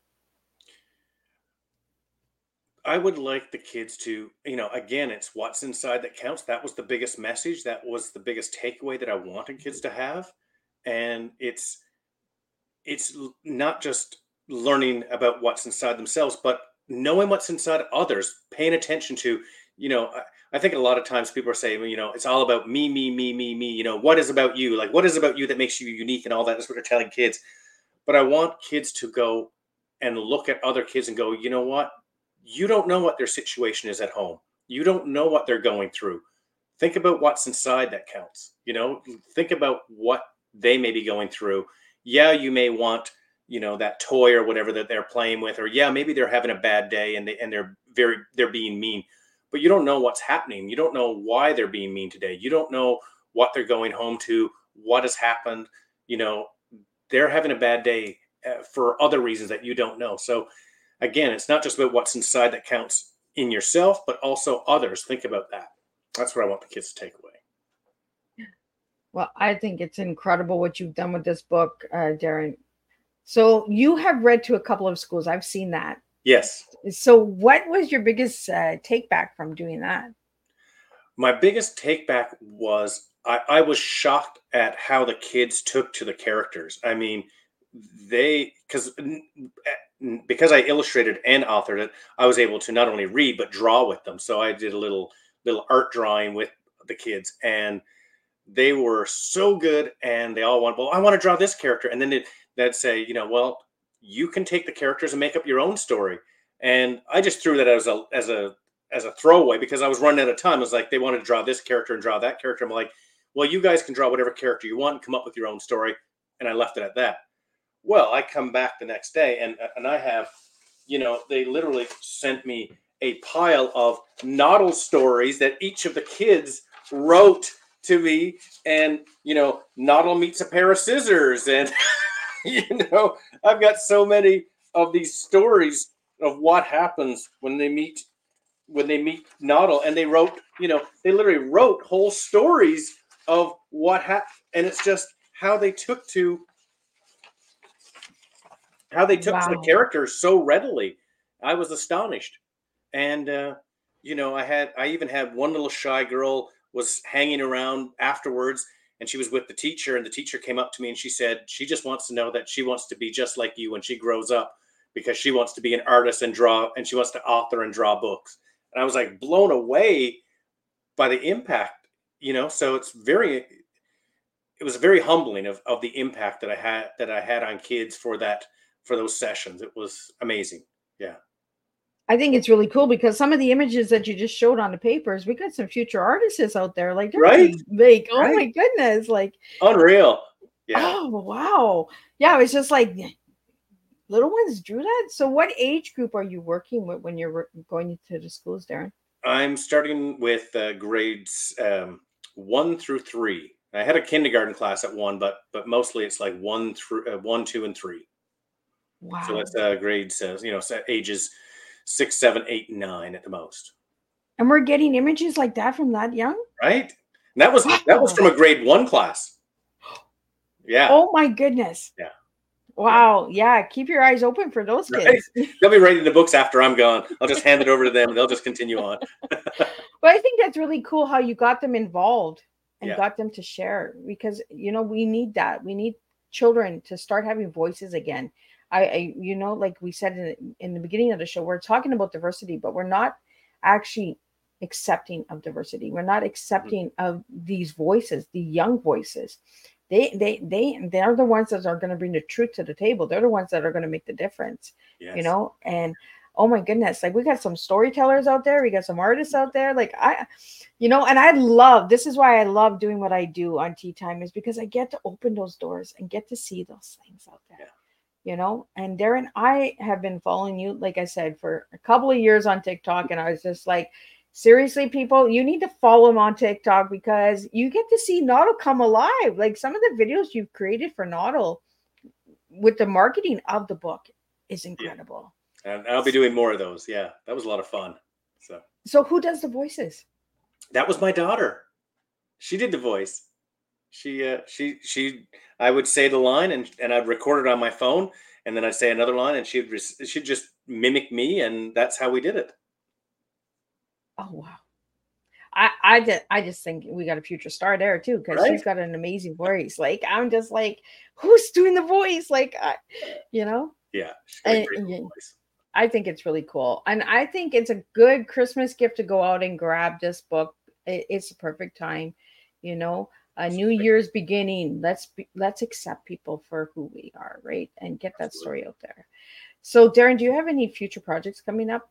I would like the kids to, you know, again, it's what's inside that counts. That was the biggest message. That was the biggest takeaway that I wanted kids to have. And it's, it's not just learning about what's inside themselves, but knowing what's inside others, paying attention to, you know, I, I think a lot of times people are saying, you know, it's all about me, me, me, me, me, you know, what is about you? Like, what is about you that makes you unique and all that? That's what they're telling kids. But I want kids to go and look at other kids and go, you know what? You don't know what their situation is at home. You don't know what they're going through. Think about what's inside that counts. You know, think about what they may be going through. Yeah, you may want, you know, that toy or whatever that they're playing with, or yeah, maybe they're having a bad day and they and they're very they're being mean, but you don't know what's happening. You don't know why they're being mean today. You don't know what they're going home to, what has happened. You know, they're having a bad day uh, for other reasons that you don't know. So again, it's not just about what's inside that counts in yourself, but also others. Think about that. That's what I want the kids to take away. Well, I think it's incredible what you've done with this book, uh, Darren. So you have read to a couple of schools. I've seen that. Yes. So what was your biggest uh, take back from doing that? My biggest take back was I, I was shocked at how the kids took to the characters. I mean, they, because because I illustrated and authored it, I was able to not only read, but draw with them. So I did a little, little art drawing with the kids, and they were so good. And they all want, well, I want to draw this character. And then they'd, they'd say, you know, well, you can take the characters and make up your own story. And I just threw that as a, as a, as a throwaway, because I was running out of time. I was like, they wanted to draw this character and draw that character. I'm like, well, you guys can draw whatever character you want and come up with your own story. And I left it at that. Well, I come back the next day and, and I have, you know, they literally sent me a pile of Noddle stories that each of the kids wrote to me. And, you know, Noddle meets a pair of scissors. And, you know, I've got so many of these stories of what happens when they meet, when they meet Noddle, and they wrote, you know, they literally wrote whole stories of what happened, and it's just how they took to how they took to the Wow. characters so readily. I was astonished, and uh, you know, I had I even had one little shy girl was hanging around afterwards, and she was with the teacher, and the teacher came up to me and she said she just wants to know that she wants to be just like you when she grows up, because she wants to be an artist and draw, and she wants to author and draw books. And I was like blown away by the impact, you know. So it's very, it was very humbling of, of the impact that I had that I had on kids for that for those sessions. It was amazing. Yeah. I think it's really cool because some of the images that you just showed on the papers, we got some future artists out there. Like, they're Right. like, oh Right. my goodness, like, Unreal. Yeah. oh wow, yeah. It's just like little ones drew that. So, what age group are you working with when you're going to the schools, Darren? I'm starting with uh, grades um, one through three. I had a kindergarten class at one, but but mostly it's like one through uh, one, two, and three. Wow. So that's uh, grades, uh, you know, ages six, seven, eight, nine at the most. And we're getting images like that from that young, right? And that was wow. that was from a grade one class. Yeah. Oh my goodness. Yeah. Wow. Yeah. yeah. Keep your eyes open for those Right? kids. They'll be writing the books after I'm gone. I'll just hand it over to them, and they'll just continue on. But I think that's really cool how you got them involved and Yeah. got them to share, because, you know, we need that. We need children to start having voices again. I, I you know, like we said in, in the beginning of the show, we're talking about diversity, but we're not actually accepting of diversity. We're not accepting mm-hmm. of these voices, the young voices. They, they, they, they're the ones that are going to bring the truth to the table. They're the ones that are going to make the difference, Yes. you know? And oh my goodness, like we got some storytellers out there. We got some artists out there. Like I, you know, and I love, this is why I love doing what I do on Tea Time, is because I get to open those doors and get to see those things out there. Yeah. You know, and Darren, I have been following you, like I said, for a couple of years on TikTok. And I was just like, seriously, people, you need to follow him on TikTok, because you get to see Noddle come alive. Like some of the videos you've created for Noddle with the marketing of the book is incredible. Yeah. And I'll be doing more of those. Yeah, that was a lot of fun. So, so who does the voices? That was my daughter. She did the voice. She, uh, she, she, I would say the line, and, and I'd record it on my phone, and then I'd say another line, and she'd, she'd just mimic me. And that's how we did it. Oh, wow. I, I, just, I just think we got a future star there too, because right? she's got an amazing voice. Like, I'm just like, who's doing the voice? Like, I, you know? Yeah. And, I think it's really cool. And I think it's a good Christmas gift to go out and grab this book. It, it's a perfect time, you know? A new year's beginning. Let's be, let's accept people for who we are, right? And get that story out there. So, Darren, do you have any future projects coming up?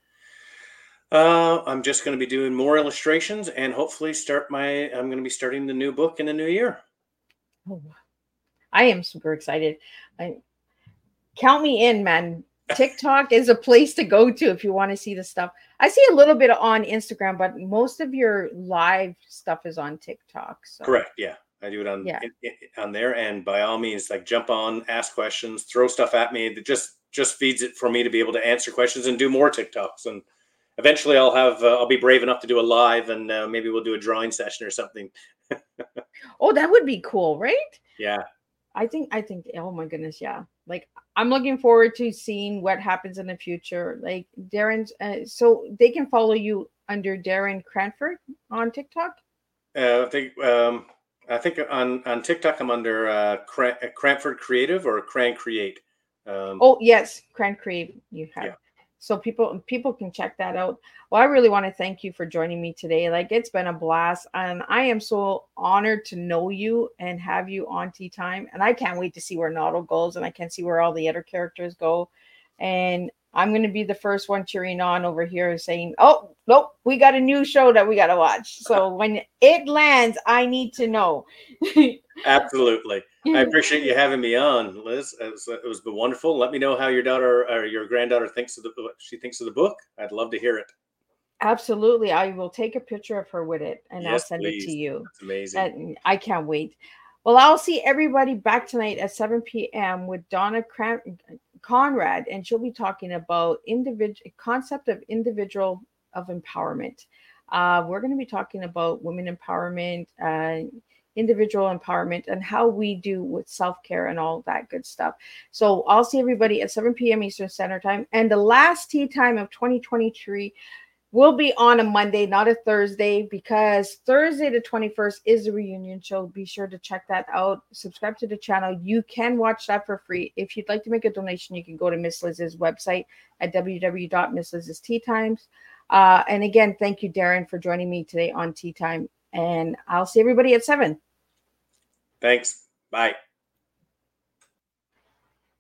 Uh, I'm just going to be doing more illustrations, and hopefully start my. I'm going to be starting the new book in the new year. Oh, I am super excited. I, count me in, man. TikTok is a place to go to if you want to see the stuff. I see a little bit on Instagram, but most of your live stuff is on TikTok. So. Correct. Yeah, I do it on yeah. in, on there, and by all means, like jump on, ask questions, throw stuff at me. That just just feeds it for me to be able to answer questions and do more TikToks. And eventually, I'll have uh, I'll be brave enough to do a live, and uh, maybe we'll do a drawing session or something. Oh, that would be cool, right? Yeah. I think, I think, oh my goodness. Yeah. Like, I'm looking forward to seeing what happens in the future. Like Darren's, uh, so they can follow you under Darren Cranford on TikTok. Uh, I think, um, I think on, on TikTok, I'm under uh, Cran- Cranford Creative or Cran Create. Um, oh yes. Cran Create. You have. Yeah. So people people can check that out. Well, I really want to thank you for joining me today. Like, it's been a blast. And I am so honored to know you and have you on Tea Time. And I can't wait to see where Noddle goes. And I can see where all the other characters go. And I'm going to be the first one cheering on over here saying, oh, nope, we got a new show that we got to watch. So when it lands, I need to know. Absolutely. I appreciate you having me on, Liz. It was, it was been wonderful. Let me know how your daughter or your granddaughter thinks of the what she thinks of the book. I'd love to hear it. Absolutely. I will take a picture of her with it, and yes, I'll send please. it to you. That's amazing. And I can't wait. Well, I'll see everybody back tonight at seven p.m. with Donna Cran- Conrad, and she'll be talking about individual concept of individual of empowerment. Uh, we're going to be talking about women empowerment, uh, individual empowerment, and how we do with self-care and all that good stuff. So I'll see everybody at seven p.m. Eastern Standard Time. And the last tea time of twenty twenty-three will be on a Monday, not a Thursday, because Thursday the twenty-first is the reunion show. Be sure to check that out. Subscribe to the channel. You can watch that for free. If you'd like to make a donation, you can go to Miss Liz's website at w w w dot miss liz's tea times. Uh, and again, thank you, Darren, for joining me today on Tea Time. And I'll see everybody at seven. Thanks. Bye.